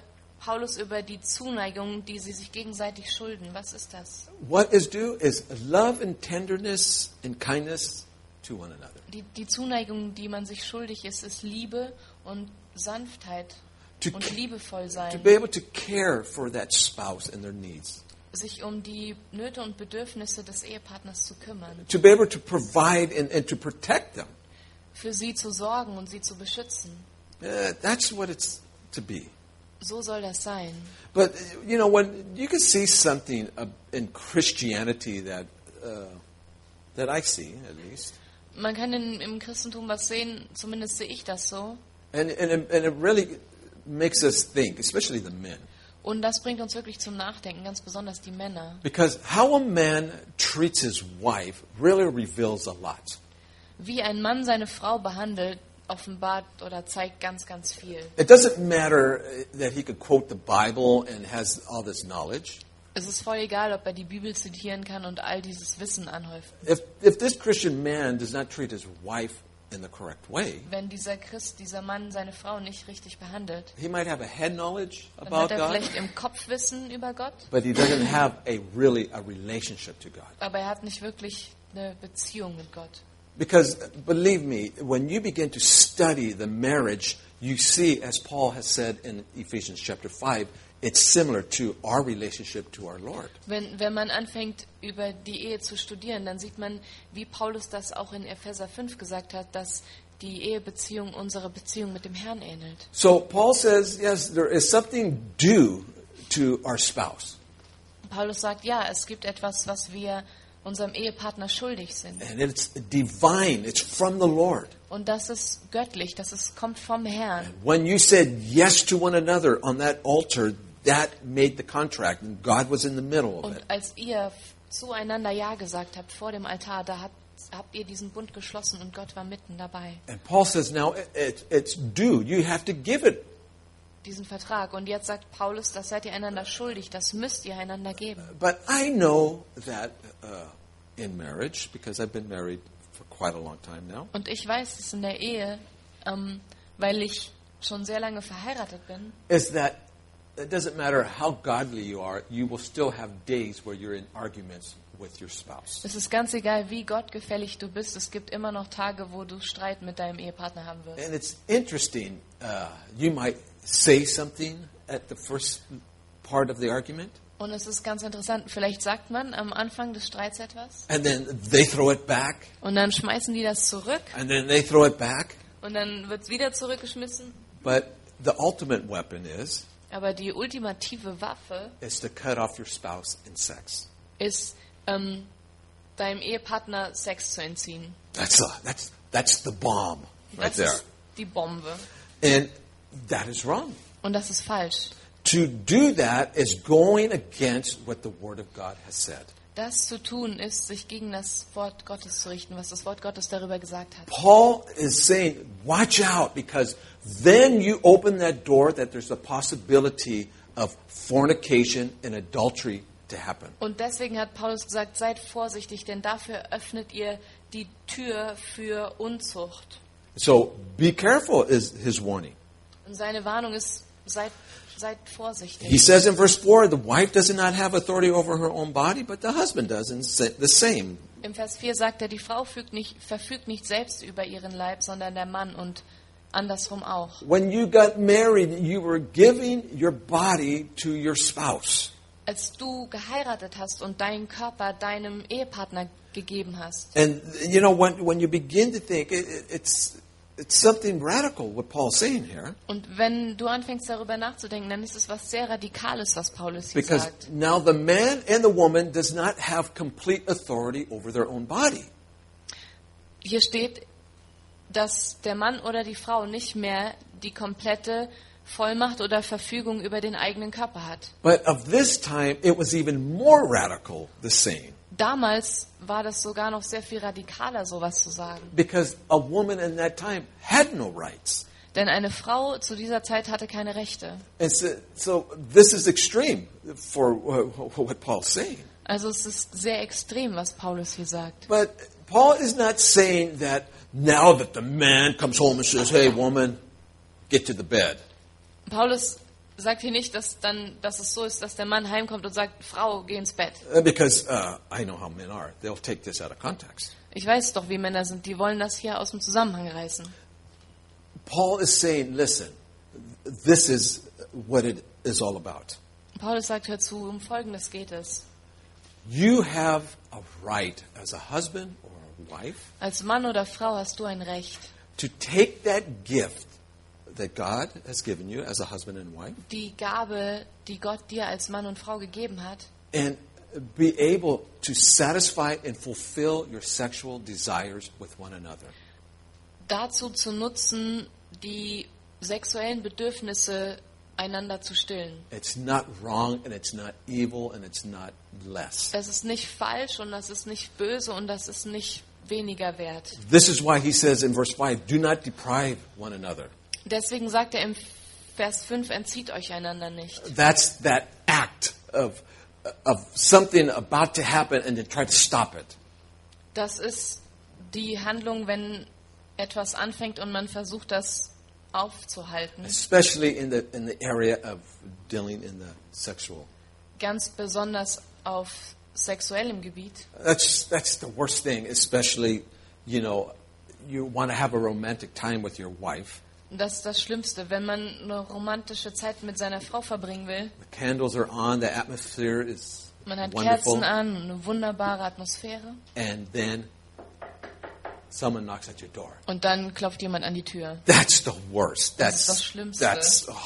Paulus über die Zuneigung, die sie sich gegenseitig schulden. Was ist das? What is due is love and tenderness and kindness to one another. Die, die Zuneigung, die man sich schuldig ist, ist Liebe und Sanftheit To, und ca- liebevoll to sein. be able to care for that spouse and their needs. Sich um die Nöte und Bedürfnisse des Ehepartners zu kümmern. To be able to provide and, and to protect them. Für sie zu sorgen und sie zu beschützen. Uh, that's what it's to be. So soll das sein. But, uh, you know, when you can see something uh, in Christianity that uh, that I see, at least, Man kann in, im Christentum was sehen, zumindest sehe ich das so. and, and, it- and it really makes us think, especially the men. Und das bringt uns wirklich zum Nachdenken, ganz besonders die Männer. Because how a man treats his wife really reveals a lot. Wie ein Mann seine Frau behandelt, offenbart oder zeigt ganz, ganz viel. It doesn't matter uh, that he could quote the Bible and has all this knowledge. Es ist voll egal, ob er die Bibel zitieren kann und all dieses Wissen anhäuft. If, if this Christian man does not treat his wife in the correct way, Wenn dieser Christ, dieser Mann seine Frau nicht richtig behandelt, he might have a head knowledge dann about hat er God, vielleicht im Kopf Wissen über Gott, but he doesn't have a really a relationship to God. aber er hat nicht wirklich eine Beziehung mit Gott. Because believe me, when you begin to study the marriage, you see, as Paul has said in Ephesians chapter five, it's similar to our relationship to our Lord. Wenn, wenn man anfängt, über die Ehe zu studieren, dann sieht man, wie Paulus das auch in Epheser fünf gesagt hat, dass die Ehebeziehung unsere Beziehung mit dem Herrn ähnelt. So Paul says, yes, there is something due to our spouse. Paulus sagt, ja, es gibt etwas, was wir unserem Ehepartner schuldig sind. And it's divine. It's from the Lord. Und das ist göttlich, das ist, kommt vom Herrn. When you said yes to one another on that altar, that made the contract, and God was in the middle of Und it. als ihr zueinander Ja gesagt habt vor dem Altar, da habt, habt ihr diesen Bund geschlossen und Gott war mitten dabei. And Paul says, now it, it, it's due. You have to give it. Diesen Vertrag. Und jetzt sagt Paulus, das seid ihr einander schuldig, das müsst ihr einander geben. But I know that uh, in marriage, because I've been married for quite a long time now, Und ich weiß es in der Ehe, ähm, weil ich schon sehr lange verheiratet bin, is that it doesn't matter how godly you are, you will still have days where you're in arguments with your spouse. es ist ganz egal, wie gottgefällig du bist, es gibt immer noch Tage, wo du Streit mit deinem Ehepartner haben wirst. And it's interesting. Uh, you might say something at the first part of the argument, Und es ist ganz interessant, vielleicht sagt man am Anfang des Streits etwas and then they throw it back, und dann schmeißen die das zurück and then they throw it back. und dann wird es wieder zurückgeschmissen. But the ultimate weapon is Aber die ultimative Waffe is to cut off your spouse in sex. ist, ähm, deinem Ehepartner Sex zu entziehen. That's a, that's that's the bomb right Das there, ist die Bombe. and that is wrong. Und das ist falsch. To do that is going against what the Word of God has said. Das zu tun ist, sich gegen das Wort Gottes zu richten, was das Wort Gottes darüber gesagt hat. Paul is saying, watch out, because then you open that door that there's a possibility of fornication and adultery to happen. Und deswegen hat Paulus gesagt, seid vorsichtig, denn dafür öffnet ihr die Tür für Unzucht. So be careful is his warning. Und seine Warnung ist, seid, seid He vorsichtig. says in verse four, the wife does not have authority over her own body, but the husband does, and sa- the same. Im Vers vier sagt er, die Frau fügt nicht, verfügt nicht selbst über ihren Leib, sondern der Mann und andersrum auch. When you got married, you were giving your body to your spouse. Als du geheiratet hast und deinen Körper deinem Ehepartner gegeben hast. And, you know, when, when you begin to think, it, it, it's, it's something radical what Paul's saying here. Und wenn du anfängst darüber nachzudenken, dann ist es was sehr Radikales, was Paulus hier Because sagt. now the man and the woman does not have complete authority over their own body. Hier steht, dass der Mann oder die Frau nicht mehr die komplette Vollmacht oder Verfügung über den eigenen Körper hat. But of this time, it was even more radical, the saying. Damals war das sogar noch sehr viel radikaler, sowas zu sagen. Because a woman in that time had no rights. Denn eine Frau zu dieser Zeit hatte keine Rechte. And so, so this is extreme for uh, what Paul's saying. Also es ist sehr extrem, was Paulus hier sagt. But Paul is not saying that now that the man comes home and says, hey, woman, get to the bed. Paulus sagt hier nicht, dass dann, dass es so ist, dass der Mann heimkommt und sagt, Frau, geh ins Bett. Uh, Because uh, I know how men are. They'll take this out of context. Ich weiß doch, wie Männer sind. Die wollen das hier aus dem Zusammenhang reißen. Paul is saying, listen, this is what it is all about. Paulus sagt, hör zu, um Folgendes geht es. You have a right as a husband or a wife Als Mann oder Frau hast du ein Recht, to take that gift that God has given you as a husband and wife die Gabe, die Gott dir als Mann und Frau gegeben hat, and be able to satisfy and fulfill your sexual desires with one another. dazu zu nutzen, die sexuellen Bedürfnisse einander zu stillen. It's not wrong and it's not evil and it's not less. Das ist nicht falsch und das ist nicht böse und das ist nicht weniger wert. This is why he says in verse five, do not deprive one another. Deswegen sagt er im Vers fünf, entzieht euch einander nicht. That's that act of, of something about to happen and then try to stop it. Das ist die Handlung, wenn etwas anfängt und man versucht, das aufzuhalten. Especially in the, in the area of dealing in the sexual. Ganz besonders auf sexuellem Gebiet. That's, that's the worst thing, especially, you know, you want to have a romantic time with your wife. Das ist das Schlimmste, wenn man eine romantische Zeit mit seiner Frau verbringen will. The candles are on, the atmosphere is Man hat wonderful. Kerzen an, eine wunderbare Atmosphäre. And then someone knocks at your door. Und dann klopft jemand an die Tür. That's the worst. Das That's ist das Schlimmste. That's. Oh.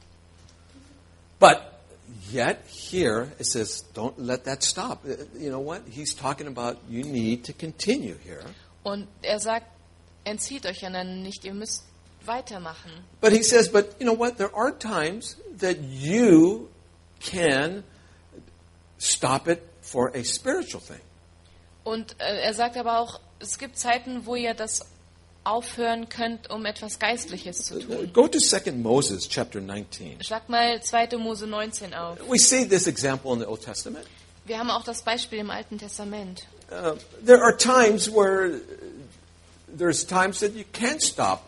But yet here it says, don't let that stop. Uh, You know what? He's talking about you need to continue here. Und er sagt, entzieht euch einander nicht, ihr müsst weitermachen. But he says, but you know what? There are times that you can stop it for a spiritual thing. Und äh, er sagt aber auch, es gibt Zeiten, wo ihr das aufhören könnt, um etwas Geistliches zu tun. Go to Second Moses chapter nineteen. Schlag mal zweite Mose neunzehn auf. We see this example in the Old Testament. Wir haben auch das Beispiel im Alten Testament. Uh, there are times where there's times that you can't stop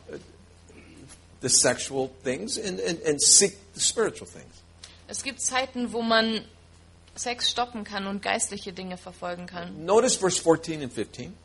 the sexual things and, and, and seek the spiritual things. Es gibt Zeiten, wo man Sex stoppen kann und geistliche Dinge verfolgen kann. Notice verse fourteen and fifteen.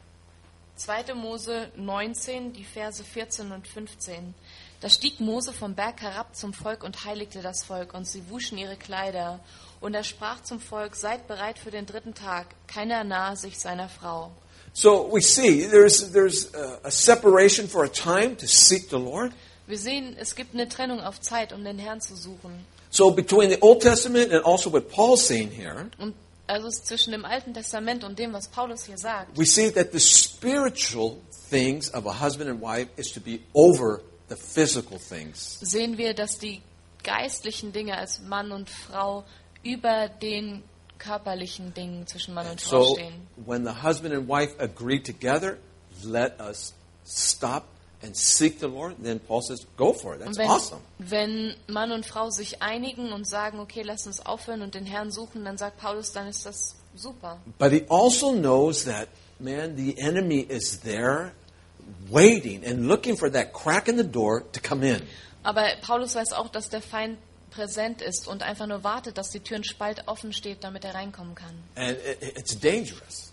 zweite Mose neunzehn, die Verse vierzehn und fünfzehn. Da stieg Mose vom Berg herab zum Volk und heiligte das Volk, und sie wuschen ihre Kleider. Und er sprach zum Volk, seid bereit für den dritten Tag. Keiner nahe sich seiner Frau. So we see there's there's a, a separation for a time to seek the Lord. Wir sehen, es gibt eine Trennung auf Zeit, um den Herrn zu suchen. So between the Old Testament and also what Paul's saying here, Und also es ist zwischen dem Alten Testament und dem, was Paulus hier sagt. we see that the spiritual things of a husband and wife is to be over the physical things. Sehen wir, dass die geistlichen Dinge als Mann und Frau über den körperlichen Dingen zwischen Mann und Frau So stehen. when the husband and wife agree together, let us stop and seek the Lord. Then Paul says, go for it. That's Und wenn, awesome. wenn Mann und Frau sich einigen und sagen, okay, lass uns aufhören und den Herrn suchen, dann sagt Paulus, dann ist das super. But he also knows that, man, the enemy is there waiting and looking for that crack in the door to come in. Aber Paulus weiß auch, dass der Feind präsent ist und einfach nur wartet, dass die Tür ein Spalt offen steht, damit er reinkommen kann. And it, it's dangerous.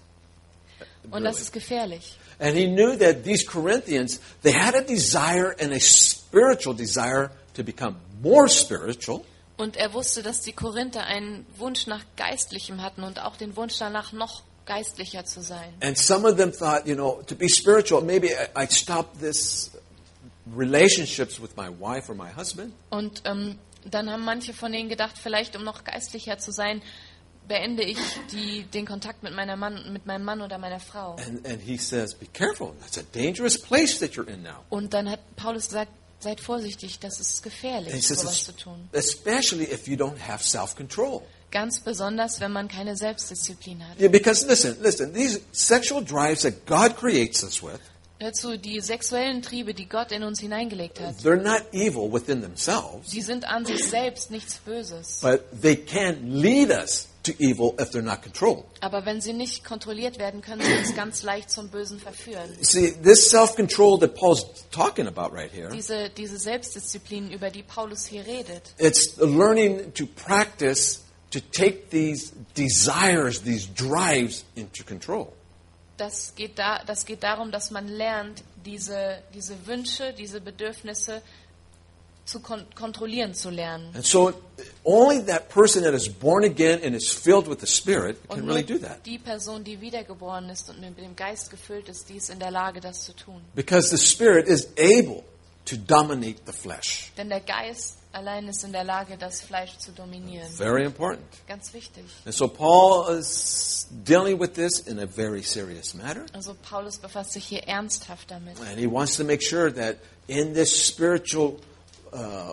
Und das ist gefährlich. And he knew that these Corinthians, they had a desire and a spiritual desire to become more spiritual. Und er wusste, dass die Korinther einen Wunsch nach Geistlichem hatten und auch den Wunsch danach, noch geistlicher zu sein. And some of them thought, you know, to be spiritual, maybe I, I'd stop this relationships with my wife or my husband. Und ähm, dann haben manche von denen gedacht, vielleicht um noch geistlicher zu sein, beende ich die, den Kontakt mit, meiner Mann, mit meinem Mann oder meiner Frau. And, and he says, be careful. That's a dangerous place that you're in now. Und dann hat Paulus gesagt, seid vorsichtig, das ist And he gefährlich, says, sowas zu tun. especially if you don't have self-control. Ganz besonders, wenn man keine Selbstdisziplin hat. Yeah, because listen, listen, these sexual drives that God creates us with, Hör zu, die sexuellen Triebe, die Gott in uns hineingelegt hat, they're not evil within themselves, die sind an sich selbst nichts Böses. but they can lead us to evil if they're not controlled. Aber wenn sie nicht kontrolliert werden, können sie uns ganz leicht zum Bösen verführen. See, this self-control that Paul's talking about right here, Diese, diese Selbstdisziplin, über die Paulus hier redet, it's learning to practice to take these desires, these drives into control. das geht, da, das geht darum, dass man lernt, diese, diese Wünsche, diese Bedürfnisse zu kon- kontrollieren zu lernen. And so only that person that is born again and is filled with the Spirit Und can nur really do that. die Person, die wiedergeboren ist und mit dem Geist gefüllt ist, die ist in der Lage, das zu tun. Because the Spirit is able to dominate the flesh. Denn der Geist allein ist in der Lage, das Fleisch zu dominieren. Very important. Ganz wichtig. And so Paul is dealing with this in a very serious matter. Also Paulus befasst sich hier ernsthaft damit. And he wants to make sure that in this spiritual uh,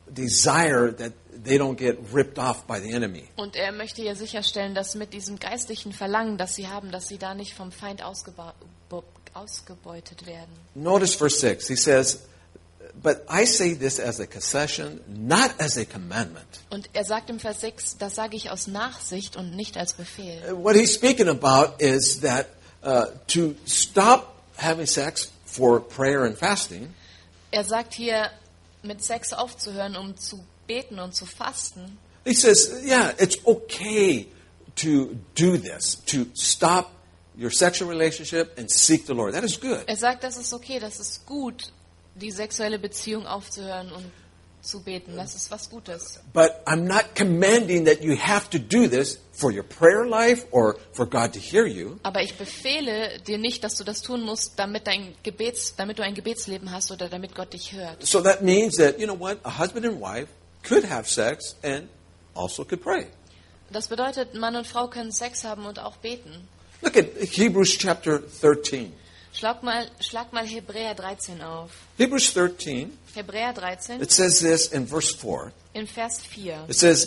desire that they don't get ripped off by the enemy. Und er möchte hier sicherstellen, dass mit diesem geistlichen Verlangen, das sie haben, dass sie da nicht vom Feind ausgeba- bo- ausgebeutet werden. Notice verse six. He says, "But I say this as a concession, not as a commandment." Und er sagt im Vers sechs, das sage ich aus Nachsicht und nicht als Befehl. What he's speaking about is that uh, to stop having sex for prayer and fasting Er sagt hier, mit Sex aufzuhören, um zu beten und zu fasten. He says, yeah, it's okay to do this, to stop your sexual relationship and seek the Lord. That is good. Er sagt, das ist okay, das ist gut, die sexuelle Beziehung aufzuhören und zu beten. Das ist was Gutes. But I'm not commanding that you have to do this for your prayer life or for God to hear you. Aber ich befehle dir nicht, dass du das tun musst, damit, dein Gebets, damit du ein Gebetsleben hast oder damit Gott dich hört. So that means that, you know what, a husband and wife could have sex and also could pray. Das bedeutet, Mann und Frau können Sex haben und auch beten. Look at Hebrews chapter thirteen. Schlag mal, schlag mal Hebräer dreizehn auf. Hebrews thirteen, Hebräer dreizehn, it says this in verse four. in Vers vier. It says,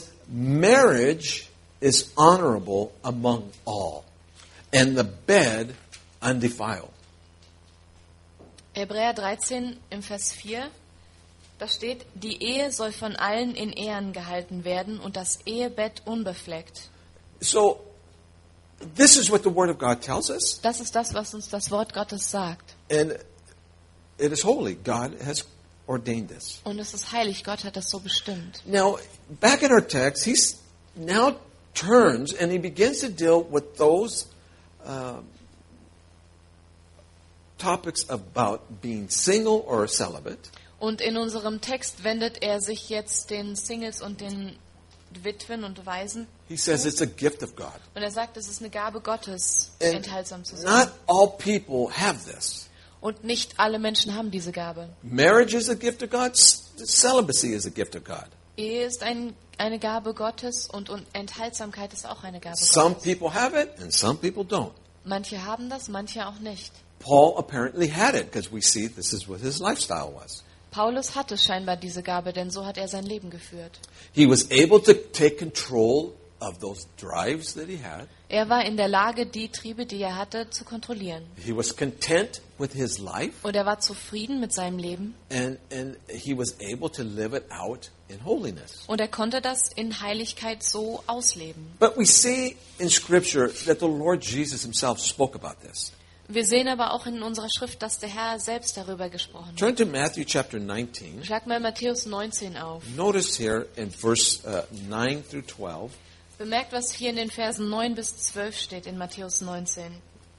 marriage is honorable among all, and the bed undefiled. Hebräer dreizehn im Vers vier, da steht, die Ehe soll von allen in Ehren gehalten werden und das Ehebett unbefleckt. So, this is what the Word of God tells us, Das ist das, was uns das Wort Gottes sagt. and it is holy. God has ordained this. Und es ist heilig, Gott hat das so bestimmt. Now, back in our text, he now turns and he begins to deal with those uh, topics about being single or celibate. Und in unserem Text wendet er sich jetzt den Singles und den Witwen und Waisen. He says it's a gift of God. Und er sagt, es ist eine Gabe Gottes, And enthaltsam zu sein. not all people have this. Und nicht alle Menschen haben diese Gabe. Marriage is a gift of God. Celibacy is a gift of God. Ehe ist ein, eine Gabe Gottes und, und Enthaltsamkeit ist auch eine Gabe Some Gottes. people have it and some people don't. Manche haben das, manche auch nicht. Paul apparently had it because we see this is what his lifestyle was. Paulus hatte scheinbar diese Gabe, denn so hat er sein Leben geführt. He was able to take control of those drives that he had. Er war in der Lage, die Triebe, die er hatte, zu kontrollieren. He was content with his life, Und er war zufrieden mit seinem Leben. and, and he was able to live it out in holiness. Und er konnte das in Heiligkeit so ausleben. But we see in Scripture that the Lord Jesus himself spoke about this. Wir sehen aber auch in unserer Schrift, dass der Herr selbst darüber gesprochen hat. Turn to Matthew chapter nineteen. Schlag mal Matthäus neunzehn auf. Notice here in verse uh, nine through twelve. Bemerkt, was hier in den Versen neun bis zwölf steht in Matthäus neunzehn.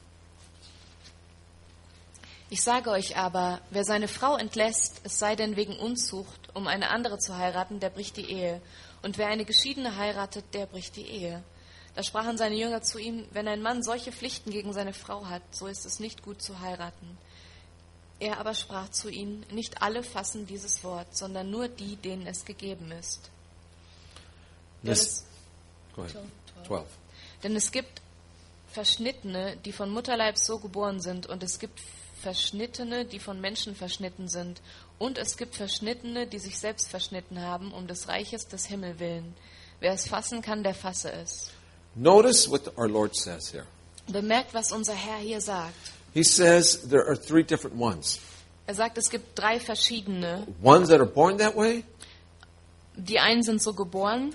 Ich sage euch aber, wer seine Frau entlässt, es sei denn wegen Unzucht, um eine andere zu heiraten, der bricht die Ehe. Und wer eine Geschiedene heiratet, der bricht die Ehe. Da sprachen seine Jünger zu ihm, wenn ein Mann solche Pflichten gegen seine Frau hat, so ist es nicht gut zu heiraten. Er aber sprach zu ihnen, nicht alle fassen dieses Wort, sondern nur die, denen es gegeben ist. Denn This, es, go ahead. twelve. denn es gibt Verschnittene, die von Mutterleib so geboren sind, und es gibt Verschnittene, die von Menschen verschnitten sind, und es gibt Verschnittene, die sich selbst verschnitten haben, um des Reiches des Himmels willen. Wer es fassen kann, der fasse es. Notice what our Lord says here. Bemerkt, was unser Herr hier sagt. He says there are three different ones. Er sagt, es gibt drei verschiedene. Ones that are born that way, Die einen sind so geboren,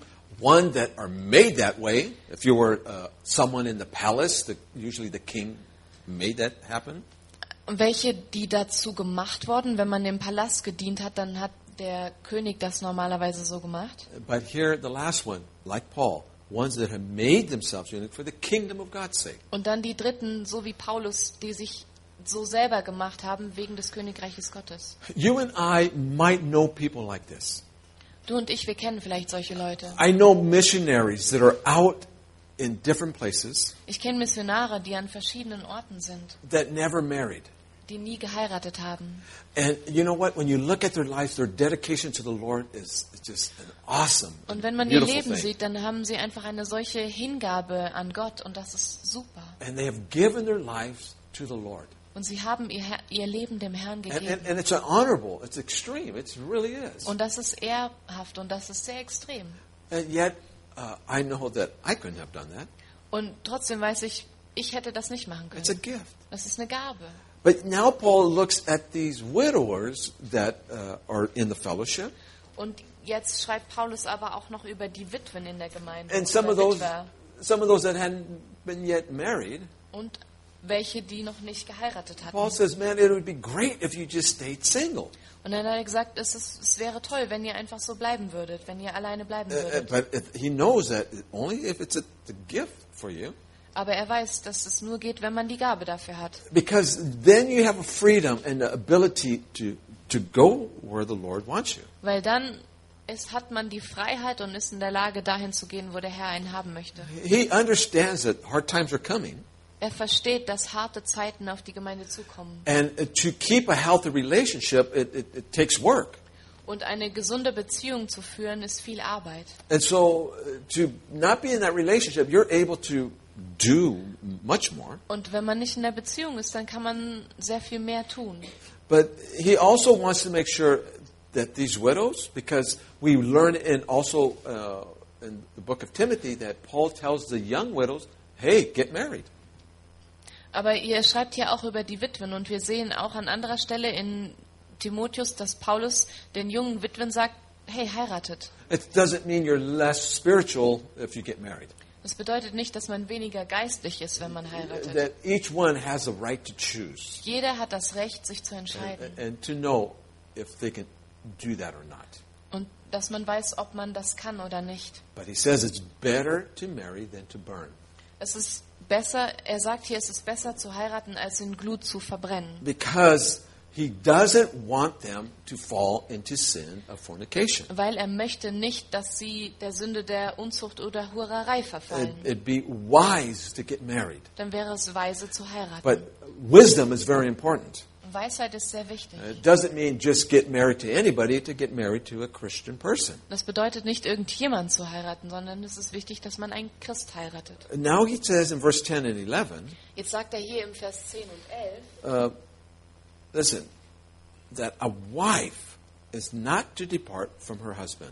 one that are made that way. If you were uh, someone in the palace, the, usually the king made that happen. Welche, die dazu gemacht wurden, wenn man im Palast gedient hat, dann hat der König das normalerweise so gemacht. But here, the last one, like Paul, ones that have made themselves unique for the kingdom of God's sake. Und dann die dritten, so wie Paulus, die sich so selber gemacht haben wegen des Königreiches Gottes. You and I might know people like this. Du und ich, wir kennen vielleicht solche Leute. I know missionaries that are out in different places Ich kenne Missionare, die an verschiedenen Orten sind, that never married. die nie geheiratet haben. And you know what? When you look at their lives, their dedication to the Lord is is just an awesome, Und wenn man ihr beautiful Leben thing. sieht, dann haben sie einfach eine solche Hingabe an Gott und das ist super. And they have given their lives to the Lord. Und sie haben ihr, Herr- ihr Leben dem Herrn And, gegeben. and, and it's honorable. It's extreme. It really is. Und das ist ehrhaft und das ist sehr extrem. And yet, uh, I know that I couldn't have done that. Und trotzdem weiß ich, ich hätte das nicht machen It's a können. gift. Das ist eine Gabe. But now Paul looks at these widowers that uh, are in the fellowship. Und jetzt schreibt Paulus aber auch noch über die Witwen in der Gemeinde. And some oder of those, Witwer. some of those that hadn't been yet married. Und welche, die noch nicht geheiratet hatten. Paul says, man, it would be great if you just stayed single. Und dann hat er gesagt, es, ist, es wäre toll, wenn ihr einfach so bleiben würdet, wenn ihr alleine bleiben Uh, uh, würdet. but if, he knows that only if it's a, a gift for you. Aber er weiß, dass es nur geht, wenn man die Gabe dafür hat. Because then you have a freedom and the ability to, to go where the Lord wants you. Weil dann ist, hat man die Freiheit und ist in der Lage, dahin zu gehen, wo der Herr einen haben möchte. He understands that hard times are coming. Er versteht, dass harte Zeiten auf die Gemeinde zukommen. And uh, to keep a healthy relationship, it, it, it takes work. Und eine gesunde Beziehung zu führen, ist viel Arbeit. And so uh, to not be in that relationship, you're able to do much more. Und wenn man nicht in der Beziehung ist, dann kann man sehr viel mehr tun. But he also wants to make sure that these widows, because we learn in also uh, in the book of Timothy that Paul tells the young widows, hey, get married. Aber ihr schreibt hier auch über die Witwen und wir sehen auch an anderer Stelle in Timotheus, dass Paulus den jungen Witwen sagt, hey, heiratet. It doesn't mean you're less spiritual if you get married. Das bedeutet nicht, dass man weniger geistlich ist, wenn man heiratet. That each one has a right to choose Jeder hat das Recht, sich zu entscheiden. and, and to know if they can do that or not. Und dass man weiß, ob man das kann oder nicht. But he says it's better to marry than to burn. Es ist besser, er sagt hier, es ist besser zu heiraten, als in Glut zu verbrennen. Because he doesn't want them to fall into sin of fornication. Weil er möchte nicht, dass sie der Sünde der Unzucht oder Hurerei verfallen. It, it'd be wise to get married. Dann wäre es weise zu heiraten. But wisdom is very important. Weisheit ist sehr wichtig. It doesn't mean just get married to anybody, to get married to a Christian person. Das bedeutet nicht, irgendjemand zu heiraten, sondern es ist wichtig, dass man einen Christ heiratet. Now he says in verse ten and eleven, Jetzt sagt er hier im Vers zehn und elf, uh, listen, that a wife is not to depart from her husband.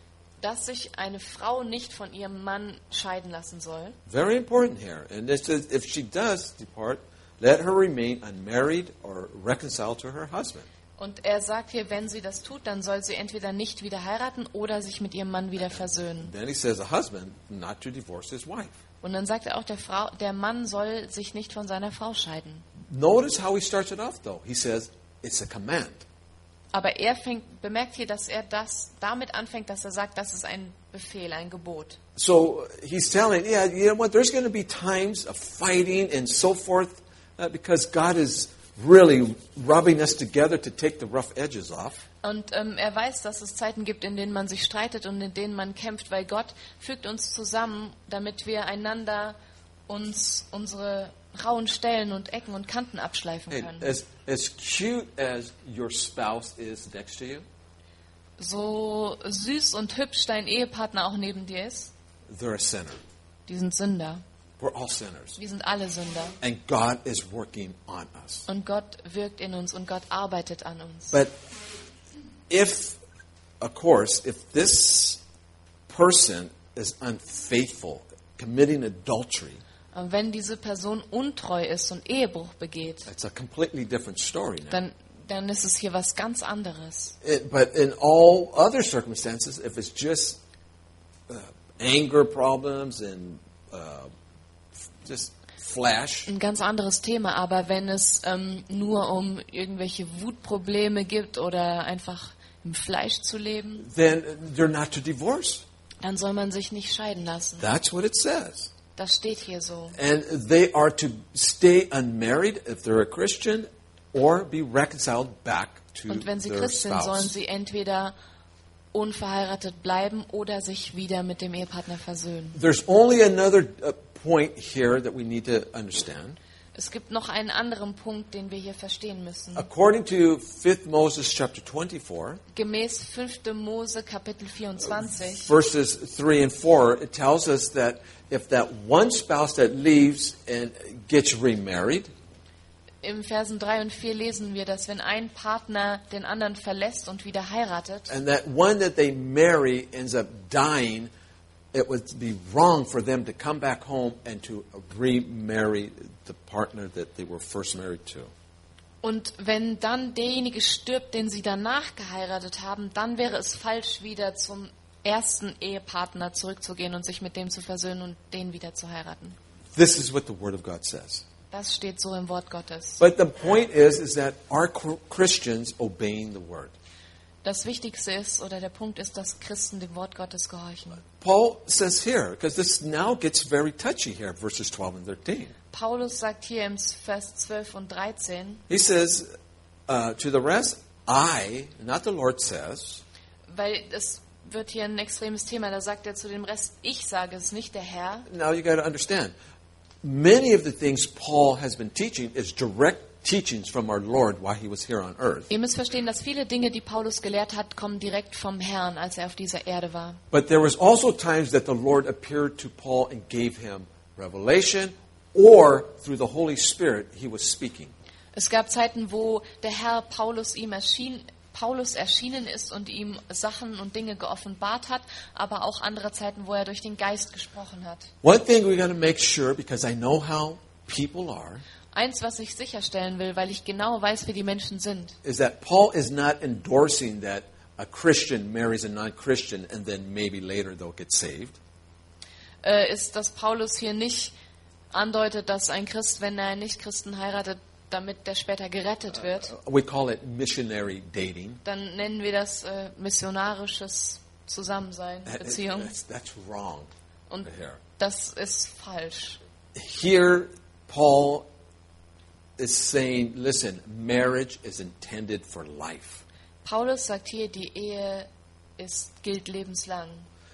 dass sich eine Frau nicht von ihrem Mann scheiden lassen soll. Very important here. And it says if she does depart, let her remain unmarried or reconciled to her husband. Und er sagt hier, wenn sie das tut, dann soll sie entweder nicht wieder heiraten oder sich mit ihrem Mann wieder versöhnen. Then he says a husband not to divorce his wife. Und dann sagt er auch, der, Frau, der Mann soll sich nicht von seiner Frau scheiden. Notice how he starts it off though. He says it's a command. Aber er fängt, bemerkt hier, dass er das damit anfängt, dass er sagt, das ist ein Befehl, ein Gebot. So he's telling, yeah, you know what, there's going to be times of fighting and so forth uh, because God is really rubbing us together to take the rough edges off. Und ähm, er weiß, dass es Zeiten gibt, in denen man sich streitet und in denen man kämpft, weil Gott fügt uns zusammen, damit wir einander uns unsere rauen Stellen und Ecken und Kanten abschleifen And können. as, as cute as your spouse is next to you, So süß und hübsch dein Ehepartner auch neben dir ist, they're a sinner. die sind Sünder. We're all sinners. Wir sind alle Sünder. And God is working on us. Und Gott wirkt in uns und Gott arbeitet an uns. But if, of course, if this person is unfaithful, committing adultery, Und wenn diese Person untreu ist und Ehebruch begeht, that's a completely different story now. dann, dann ist es hier was ganz anderes. It, but in all other circumstances, if it's just uh, anger problems and uh, just flash. Ein ganz anderes Thema, aber wenn es ähm, nur um irgendwelche Wutprobleme gibt oder einfach im Fleisch zu leben, then they're not to divorce. dann soll man sich nicht scheiden lassen. That's what it says. Das steht hier so. And they are to stay unmarried if they're a Christian or be reconciled back to Und wenn sie their Christ sind, sollen spouse. sie entweder unverheiratet bleiben oder sich wieder mit dem Ehepartner versöhnen. There's only another uh, point here that we need to understand. Es gibt noch einen anderen Punkt, den wir hier verstehen müssen. According to fifth Moses chapter twenty-four, Gemäß fünfter Mose Kapitel vierundzwanzig, verses three and four, it tells us that if that one spouse that leaves and gets remarried, im Versen drei und vier lesen wir, dass wenn ein Partner den anderen verlässt und wieder heiratet, and that one that they marry ends up dying, it would be wrong for them to come back home and to remarry the partner that they were first married to. und wenn dann derjenige stirbt, den sie danach geheiratet haben, dann wäre es falsch, wieder zum ersten Ehepartner zurückzugehen und sich mit dem zu versöhnen und den wieder zu heiraten. This is what the Word of God says. Das steht so im Wort Gottes. But the point is, is that are Christians obeying the Word? Das Wichtigste ist, oder der Punkt ist, dass Christen dem Wort Gottes gehorchen. Paul says here, because this now gets very touchy here, verses twelve and thirteen. Paulus sagt hier im Vers zwölf und dreizehn, He says, uh, to the rest, I, not the Lord says, weil es wird hier ein extremes Thema, da sagt er zu dem Rest, ich sage es, nicht der Herr. now you got to understand, many of the things Paul has been teaching is direct teachings from our Lord while he was here on earth. Ihr müsst verstehen, dass viele Dinge, die Paulus gelehrt hat, kommen direkt vom Herrn, als er auf dieser Erde war. But there was also times that the Lord appeared to Paul and gave him revelation, or through the Holy Spirit he was speaking. Es gab Zeiten, wo der Herr Paulus ihm erschien, Paulus erschienen ist und ihm Sachen und Dinge geoffenbart hat, aber auch andere Zeiten, wo er durch den Geist gesprochen hat. One thing we got to make sure, because I know how people are, Eins, was ich sicherstellen will, weil ich genau weiß, wie die Menschen sind, is that Paul is not endorsing that a Christian marries a non-Christian and then maybe later they'll get saved. äh, ist, dass Paulus hier nicht andeutet, dass ein Christ, wenn er einen Nicht-Christen heiratet, damit der später gerettet wird. We call it missionary dating. Dann nennen wir das äh, missionarisches Zusammensein, That- Beziehung. That's, that's wrong. Und here. das ist falsch. Here, Paul is saying, listen, marriage is intended for life. Paulus sagt hier, die Ehe ist, gilt lebenslang.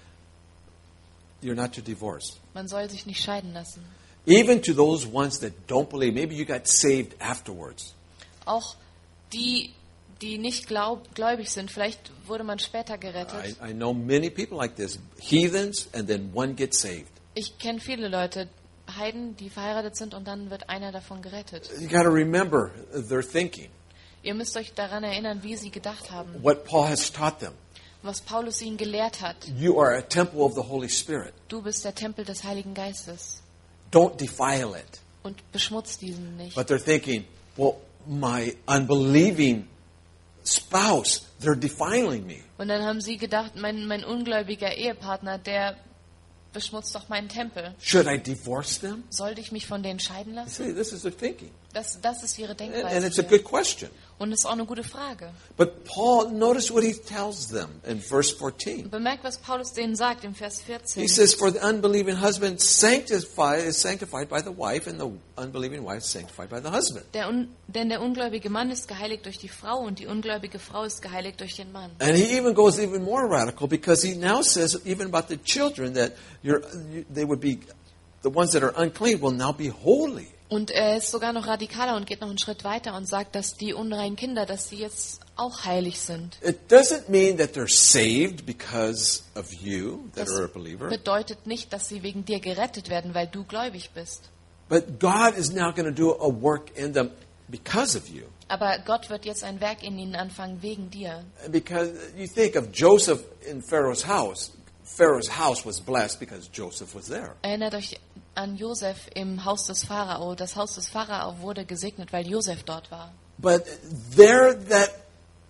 You're not to divorce. Man soll sich nicht scheiden lassen. Even to those ones that don't believe, maybe you got saved afterwards. Auch die, die nicht glaub, gläubig sind, vielleicht wurde man später I, gerettet. I know many people like this, heathens, and then one gets saved. Ich kenne viele Leute, Heiden, die verheiratet sind und dann wird einer davon gerettet. You got to remember their thinking, Ihr müsst euch daran erinnern, wie sie gedacht haben, what Paul has taught them. was Paulus ihnen gelehrt hat. You are a temple of the Holy Spirit. Du bist der Tempel des Heiligen Geistes Don't defile it. und beschmutzt diesen nicht. But they're thinking, well, my unbelieving spouse, they're defiling me. Und dann haben sie gedacht, mein, mein ungläubiger Ehepartner, der beschmutzt doch meinen Tempel. Should I divorce them? Sollte ich mich von denen scheiden lassen? See, this is their thinking. Das, das ist ihre And, Denkweise. and it's a hier. good question. Und das ist auch eine gute Frage. But Paul, notice what he tells them in verse fourteen. Bemerkt, was Paulus denen sagt im Vers vierzehn. He says, for the unbelieving husband sanctified, is sanctified by the wife, and the unbelieving wife is sanctified by the husband. Der un, denn der ungläubige Mann ist geheiligt durch die Frau und die ungläubige Frau ist geheiligt durch den Mann. And he even goes even more radical because he now says, even about the children, that you're, you, they would be, the ones that are unclean will now be holy. Und er ist sogar noch radikaler und geht noch einen Schritt weiter und sagt, dass die unreinen Kinder, dass sie jetzt auch heilig sind. It doesn't mean that they're saved because of you, that Das are a believer. bedeutet nicht, dass sie wegen dir gerettet werden, weil du gläubig bist. But God is now going to do a work in them because of you. Aber Gott wird jetzt ein Werk in ihnen anfangen wegen dir. And because you think of Joseph in Pharaoh's house. Pharaoh's house was blessed because Joseph was there. Erinnert euch an Josef im Haus des Pharao. Das Haus des Pharao wurde gesegnet, weil Josef dort war. But there that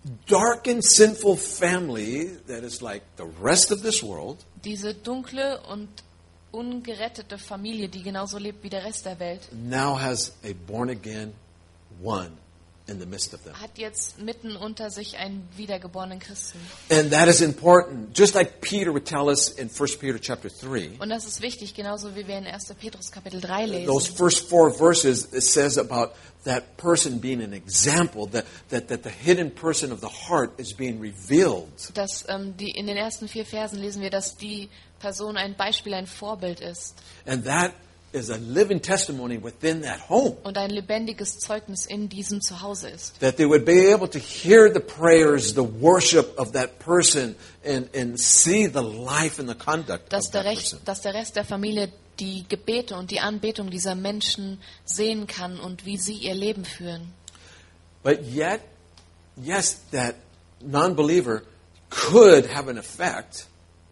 darkened, sinful family that is like the rest of this world Diese dunkle und ungerettete Familie, die genauso lebt wie der Rest der Welt, now has a born-again one in the midst of them. hat jetzt mitten unter sich einen wiedergeborenen Christen. And that is important. Just like Peter would tell us in First Peter chapter three. Und das ist wichtig, genauso wie wir in erster Petrus Kapitel drei lesen. Those first four verses, it says about that person being an example, that, that, that the hidden person of the heart is being revealed. Dass, ähm, die, in den ersten vier Versen lesen wir, dass die Person ein Beispiel, ein Vorbild ist. And that is a living testimony within that home. Und ein lebendiges Zeugnis in diesem Zuhause ist. That they would be able to hear the prayers, the worship of that person and, and see the life and the conduct Dass of der, that Recht, person. dass der Rest der Familie die Gebete und die Anbetung dieser Menschen sehen kann und wie sie ihr Leben führen. But yet, yes, that non-believer could have an effect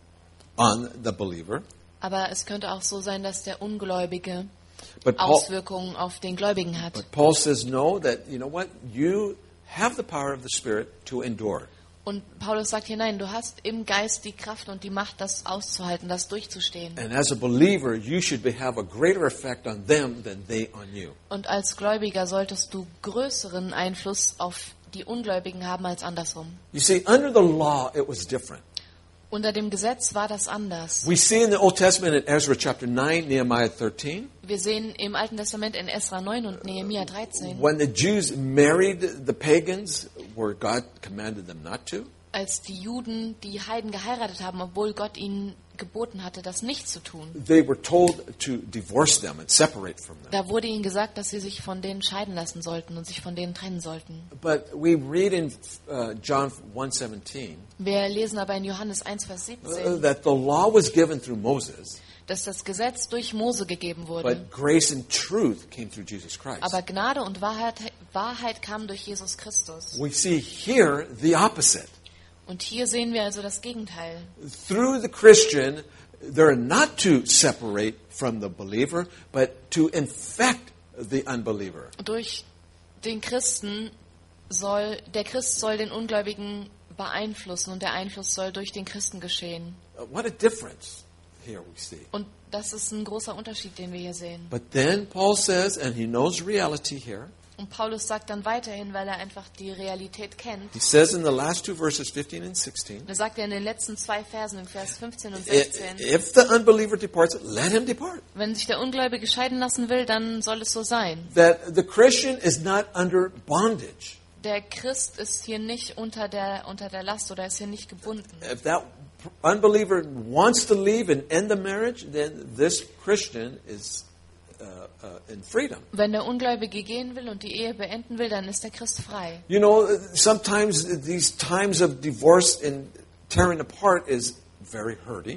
on the believer. Aber es könnte auch so sein, dass der Ungläubige But Paul, Auswirkungen auf den Gläubigen hat. but Paul says, no, that, you know what, you have the power of the Spirit to endure. Und Paulus sagt hier, nein, du hast im Geist die Kraft und die Macht, das auszuhalten, das durchzustehen. And as a believer, you should be, have a greater effect on them than they on you. Und als Gläubiger solltest du größeren Einfluss auf die Ungläubigen haben als andersrum. You see, under the law, it was different. Unter dem Gesetz war das anders. We see in the Old Testament in Ezra chapter nine, Nehemiah thirteen, Wir sehen im Alten Testament in Esra neun und Nehemia dreizehn, when the Jews married the pagans where God commanded them not to. als die Juden die Heiden geheiratet haben, obwohl Gott ihnen geboten hatte, das nicht zu tun. They were told to divorce them and separate from them. Da wurde ihnen gesagt, dass sie sich von denen scheiden lassen sollten und sich von denen trennen sollten. But we read in uh, John one seventeen Wir lesen aber in Johannes eins, Vers uh, siebzehn, that the law was given through Moses, dass das Gesetz durch Mose gegeben wurde. but grace and truth came through Jesus Christ. Aber Gnade und Wahrheit, Wahrheit kam durch Jesus Christus. We see here the opposite. Und hier sehen wir also das Gegenteil. Through the Christian, they're not to separate from the believer, but to infect the unbeliever. Durch den Christen soll, der Christ soll den Ungläubigen beeinflussen und der Einfluss soll durch den Christen geschehen. Uh, What a difference here we see. Und das ist ein großer Unterschied, den wir hier sehen. But then Paul says, and he knows reality here, Und Paulus sagt dann weiterhin, weil er einfach die Realität kennt. he says in the last two verses, fifteen and sixteen, Da sagt er in den letzten zwei Versen, in Vers fünfzehn und "I- sechzehn, if the unbeliever departs, let him depart. wenn sich der Ungläubige scheiden lassen will, dann soll es so sein. That the Christian is not under bondage. Der Christ ist hier nicht unter der, unter der Last oder ist hier nicht gebunden. If that unbeliever wants to leave and end the marriage, then this Christian is uh, uh, in freedom. Wenn der Ungläubige gehen will und die Ehe beenden will, dann ist der Christ frei. You know, sometimes these times of divorce and tearing apart is very hurting.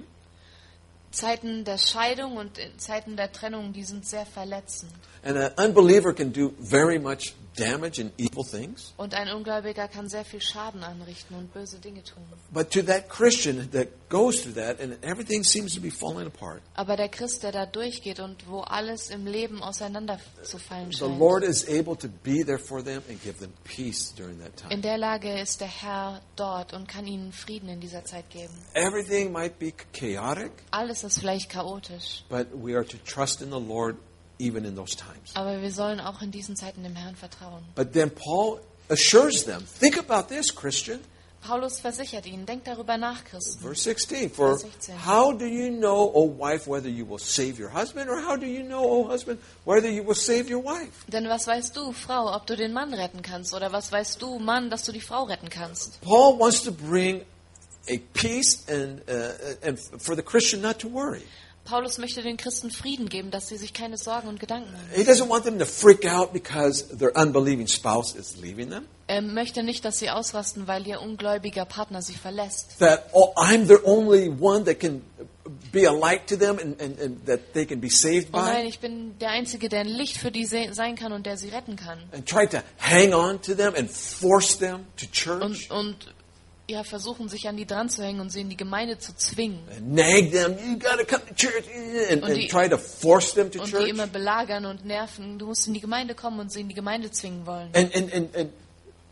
Zeiten der Scheidung und Zeiten der Trennung, die sind sehr verletzend. And an unbeliever can do very much damage and evil things. Und ein Ungläubiger kann sehr viel Schaden anrichten und böse Dinge tun. But to that Christian that goes through that and everything seems to be falling apart, Aber der Christ, der da durchgeht und wo alles im Leben auseinanderzufallen the scheint, Lord is able to be there for them and give them peace during that time. in der Lage ist der Herr dort und kann ihnen Frieden in dieser Zeit geben. Everything might be chaotic, Alles ist vielleicht chaotisch, but we are to trust in the Lord even in those times. aber wir sollen auch in diesen Zeiten dem Herrn vertrauen. But then Paul assures them, think about this, Christian. Paulus versichert ihnen, denkt darüber nach, Christen. Verse sixteen, for Vers sechzehn. how do you know, O wife, whether you will save your husband, or how do you know, O husband, whether you will save your wife? Denn was weißt du, Frau, ob du den Mann retten kannst? Oder was weißt du, Mann, dass du die Frau retten kannst? Paul wants to bring a peace and, uh, and for the Christian not to worry. Paulus möchte den Christen Frieden geben, dass sie sich keine Sorgen und Gedanken machen. He doesn't want them to freak out because their unbelieving spouse is leaving them. Er möchte nicht, dass sie ausrasten, weil ihr ungläubiger Partner sie verlässt. That, oh, I'm the only one that can be a light to them and, and, and that they can be saved Oh nein, by. ich bin der Einzige, der ein Licht für die se- sein kann und der sie retten kann. And try to hang on to them and force them to church. Und, und ja, versuchen, sich an die dran zu hängen und sie in die Gemeinde zu zwingen. And nag them, you got to come to church. And, Und die- and try to force them to Und die church. immer belagern und nerven. Du musst in die Gemeinde kommen und sie in die Gemeinde zwingen wollen. And, and, and, and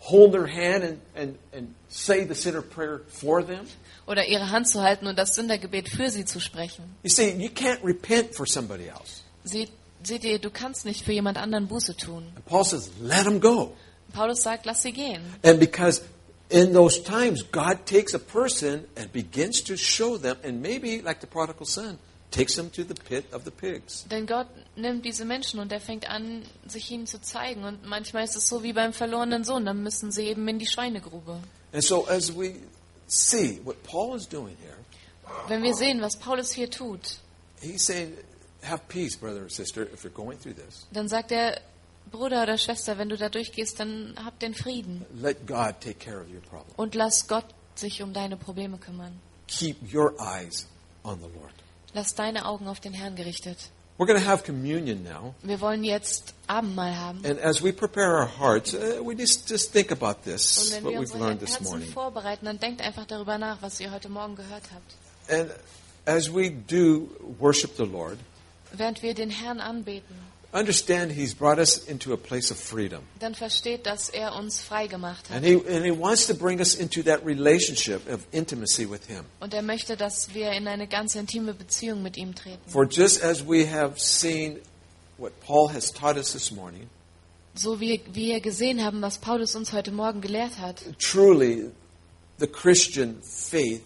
hold their hand and, and, and say the sinner prayer for them. Oder ihre Hand zu halten und das Sündergebet für sie zu sprechen. You see, you can't repent for somebody else. Sie, seht ihr, du kannst nicht für jemand anderen Buße tun. And Paul says, let them go. Paulus sagt, lass sie gehen. And because in those times, God takes a person and begins to show them, and maybe like the prodigal son, takes them to the pit of the pigs. Denn Gott nimmt diese Menschen und er fängt an, sich ihnen zu zeigen. Und manchmal ist es so wie beim verlorenen Sohn, dann müssen sie eben in die Schweinegrube. And so as we see what Paul is doing here, Wenn wir sehen, was Paulus hier tut, he's saying, have peace, brother or sister, if you're going through this. dann sagt er, Bruder oder Schwester, wenn du da durchgehst, dann hab den Frieden. Let God take care of your problem. Und lass Gott sich um deine Probleme kümmern. Keep your eyes on the Lord. Lass deine Augen auf den Herrn gerichtet. We're going to have communion now. Wir wollen jetzt Abendmahl haben. And as we prepare our hearts, uh, we just, just think about Und this, wenn what wir we've unsere learned this Herzen morning. vorbereiten, dann denkt einfach darüber nach, was ihr heute Morgen gehört habt. And as we do worship the Lord, Während wir den Herrn anbeten, understand He's brought us into a place of freedom. dann versteht, dass er uns frei gemacht hat. And he, and he wants to bring us into that relationship of intimacy with Him. Und er möchte, dass wir in eine ganz intime Beziehung mit ihm treten. For just as we have seen what Paul has taught us this morning, So wie wie wir gesehen haben, was Paulus uns heute Morgen gelehrt hat. truly the Christian faith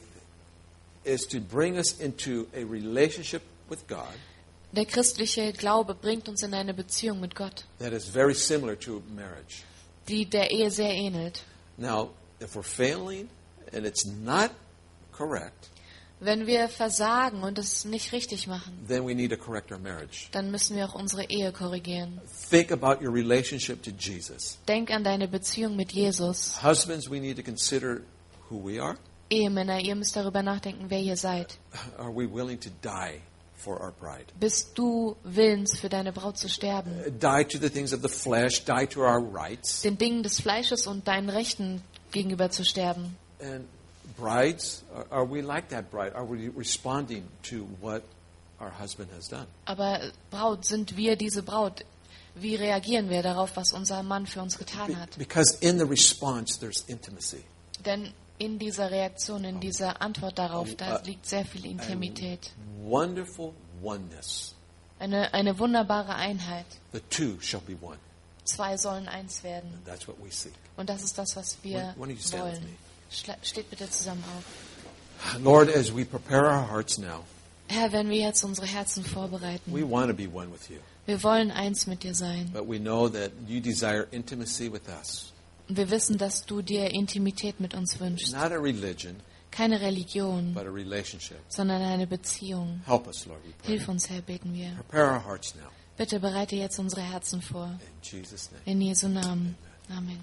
is to bring us into a relationship with God Der christliche Glaube bringt uns in eine Beziehung mit Gott, that is very similar to marriage. die der Ehe sehr ähnelt. Now, if we're failing and it's not correct, Wenn wir versagen und es nicht richtig machen, then we need to correct our marriage. dann müssen wir auch unsere Ehe korrigieren. Think about your relationship to Jesus. Denk an deine Beziehung mit Jesus. Husbands, we need to consider who we are. Ehemänner, ihr müsst darüber nachdenken, wer ihr seid. Are we willing to die for our bride? Bist du willens, für deine Braut zu sterben? Die to the things of the flesh, die to our rights. Den Dingen des Fleisches und deinen Rechten gegenüber zu sterben. And brides, are, are we like that bride? Are we responding to what our husband has done? Aber Braut, sind wir diese Braut? Wie reagieren wir darauf, was unser Mann für uns Be- getan hat? because in the response, there's intimacy. Denn in dieser Reaktion, in dieser Antwort darauf, da liegt sehr viel Intimität. Wonderful oneness. Eine, eine wunderbare Einheit. The two shall be one. Zwei sollen eins werden. That's what we seek. Und das ist das, was wir Why don't you stand with wollen. Schla- Steht bitte zusammen auf. Lord, as we prepare our hearts now, Herr, wenn wir jetzt unsere Herzen vorbereiten, we want to be one with you. wir wollen eins mit dir sein. But we know that you desire intimacy with us. Und wir wissen, dass du dir Intimität mit uns wünschst. Not a religion, Keine Religion, but a relationship. sondern eine Beziehung. Help us, Lord, we pray. Hilf uns, Herr, beten wir. Prepare our hearts now. Bitte bereite jetzt unsere Herzen vor. In Jesus' name. In Jesu Namen. Amen.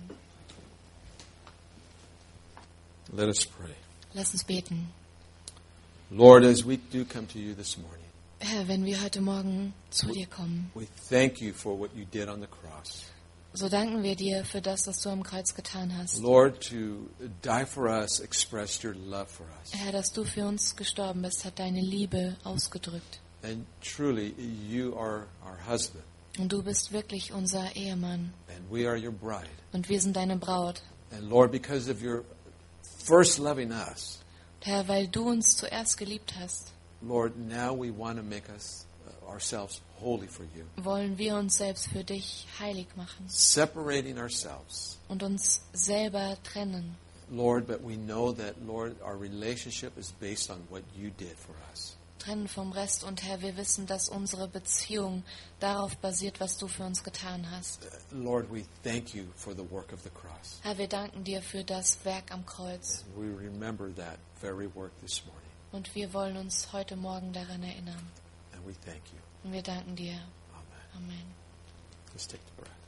Let us pray. Lass uns beten. Lord, as we do come to you this morning, Herr, wenn wir heute Morgen zu dir kommen, we thank you for what you did on the cross. so danken wir dir für das, was du am Kreuz getan hast. Lord, to die for us expressed your love for us. Herr, dass du für uns gestorben bist, hat deine Liebe ausgedrückt. And truly, you are our husband, Und du bist wirklich unser Ehemann. and we are your bride. Und wir sind deine Braut. And Lord, because of your first loving us, Herr, weil du uns zuerst geliebt hast, Lord, now we want to make us uh, ourselves holy for you, wollen wir uns selbst für dich heilig machen separating ourselves. und uns selber trennen. Lord, but we know that, Lord, our relationship is based on what you did for us. Trennen vom Rest. Und Herr, wir wissen, dass unsere Beziehung darauf basiert, was du für uns getan hast. Uh, Lord, we thank you for the work of the cross. Herr, wir danken dir für das Werk am Kreuz. We remember that very work this morning, Und wir wollen uns heute Morgen daran erinnern. and we thank you. Und wir danken dir. Amen. Amen. Let's take the breath.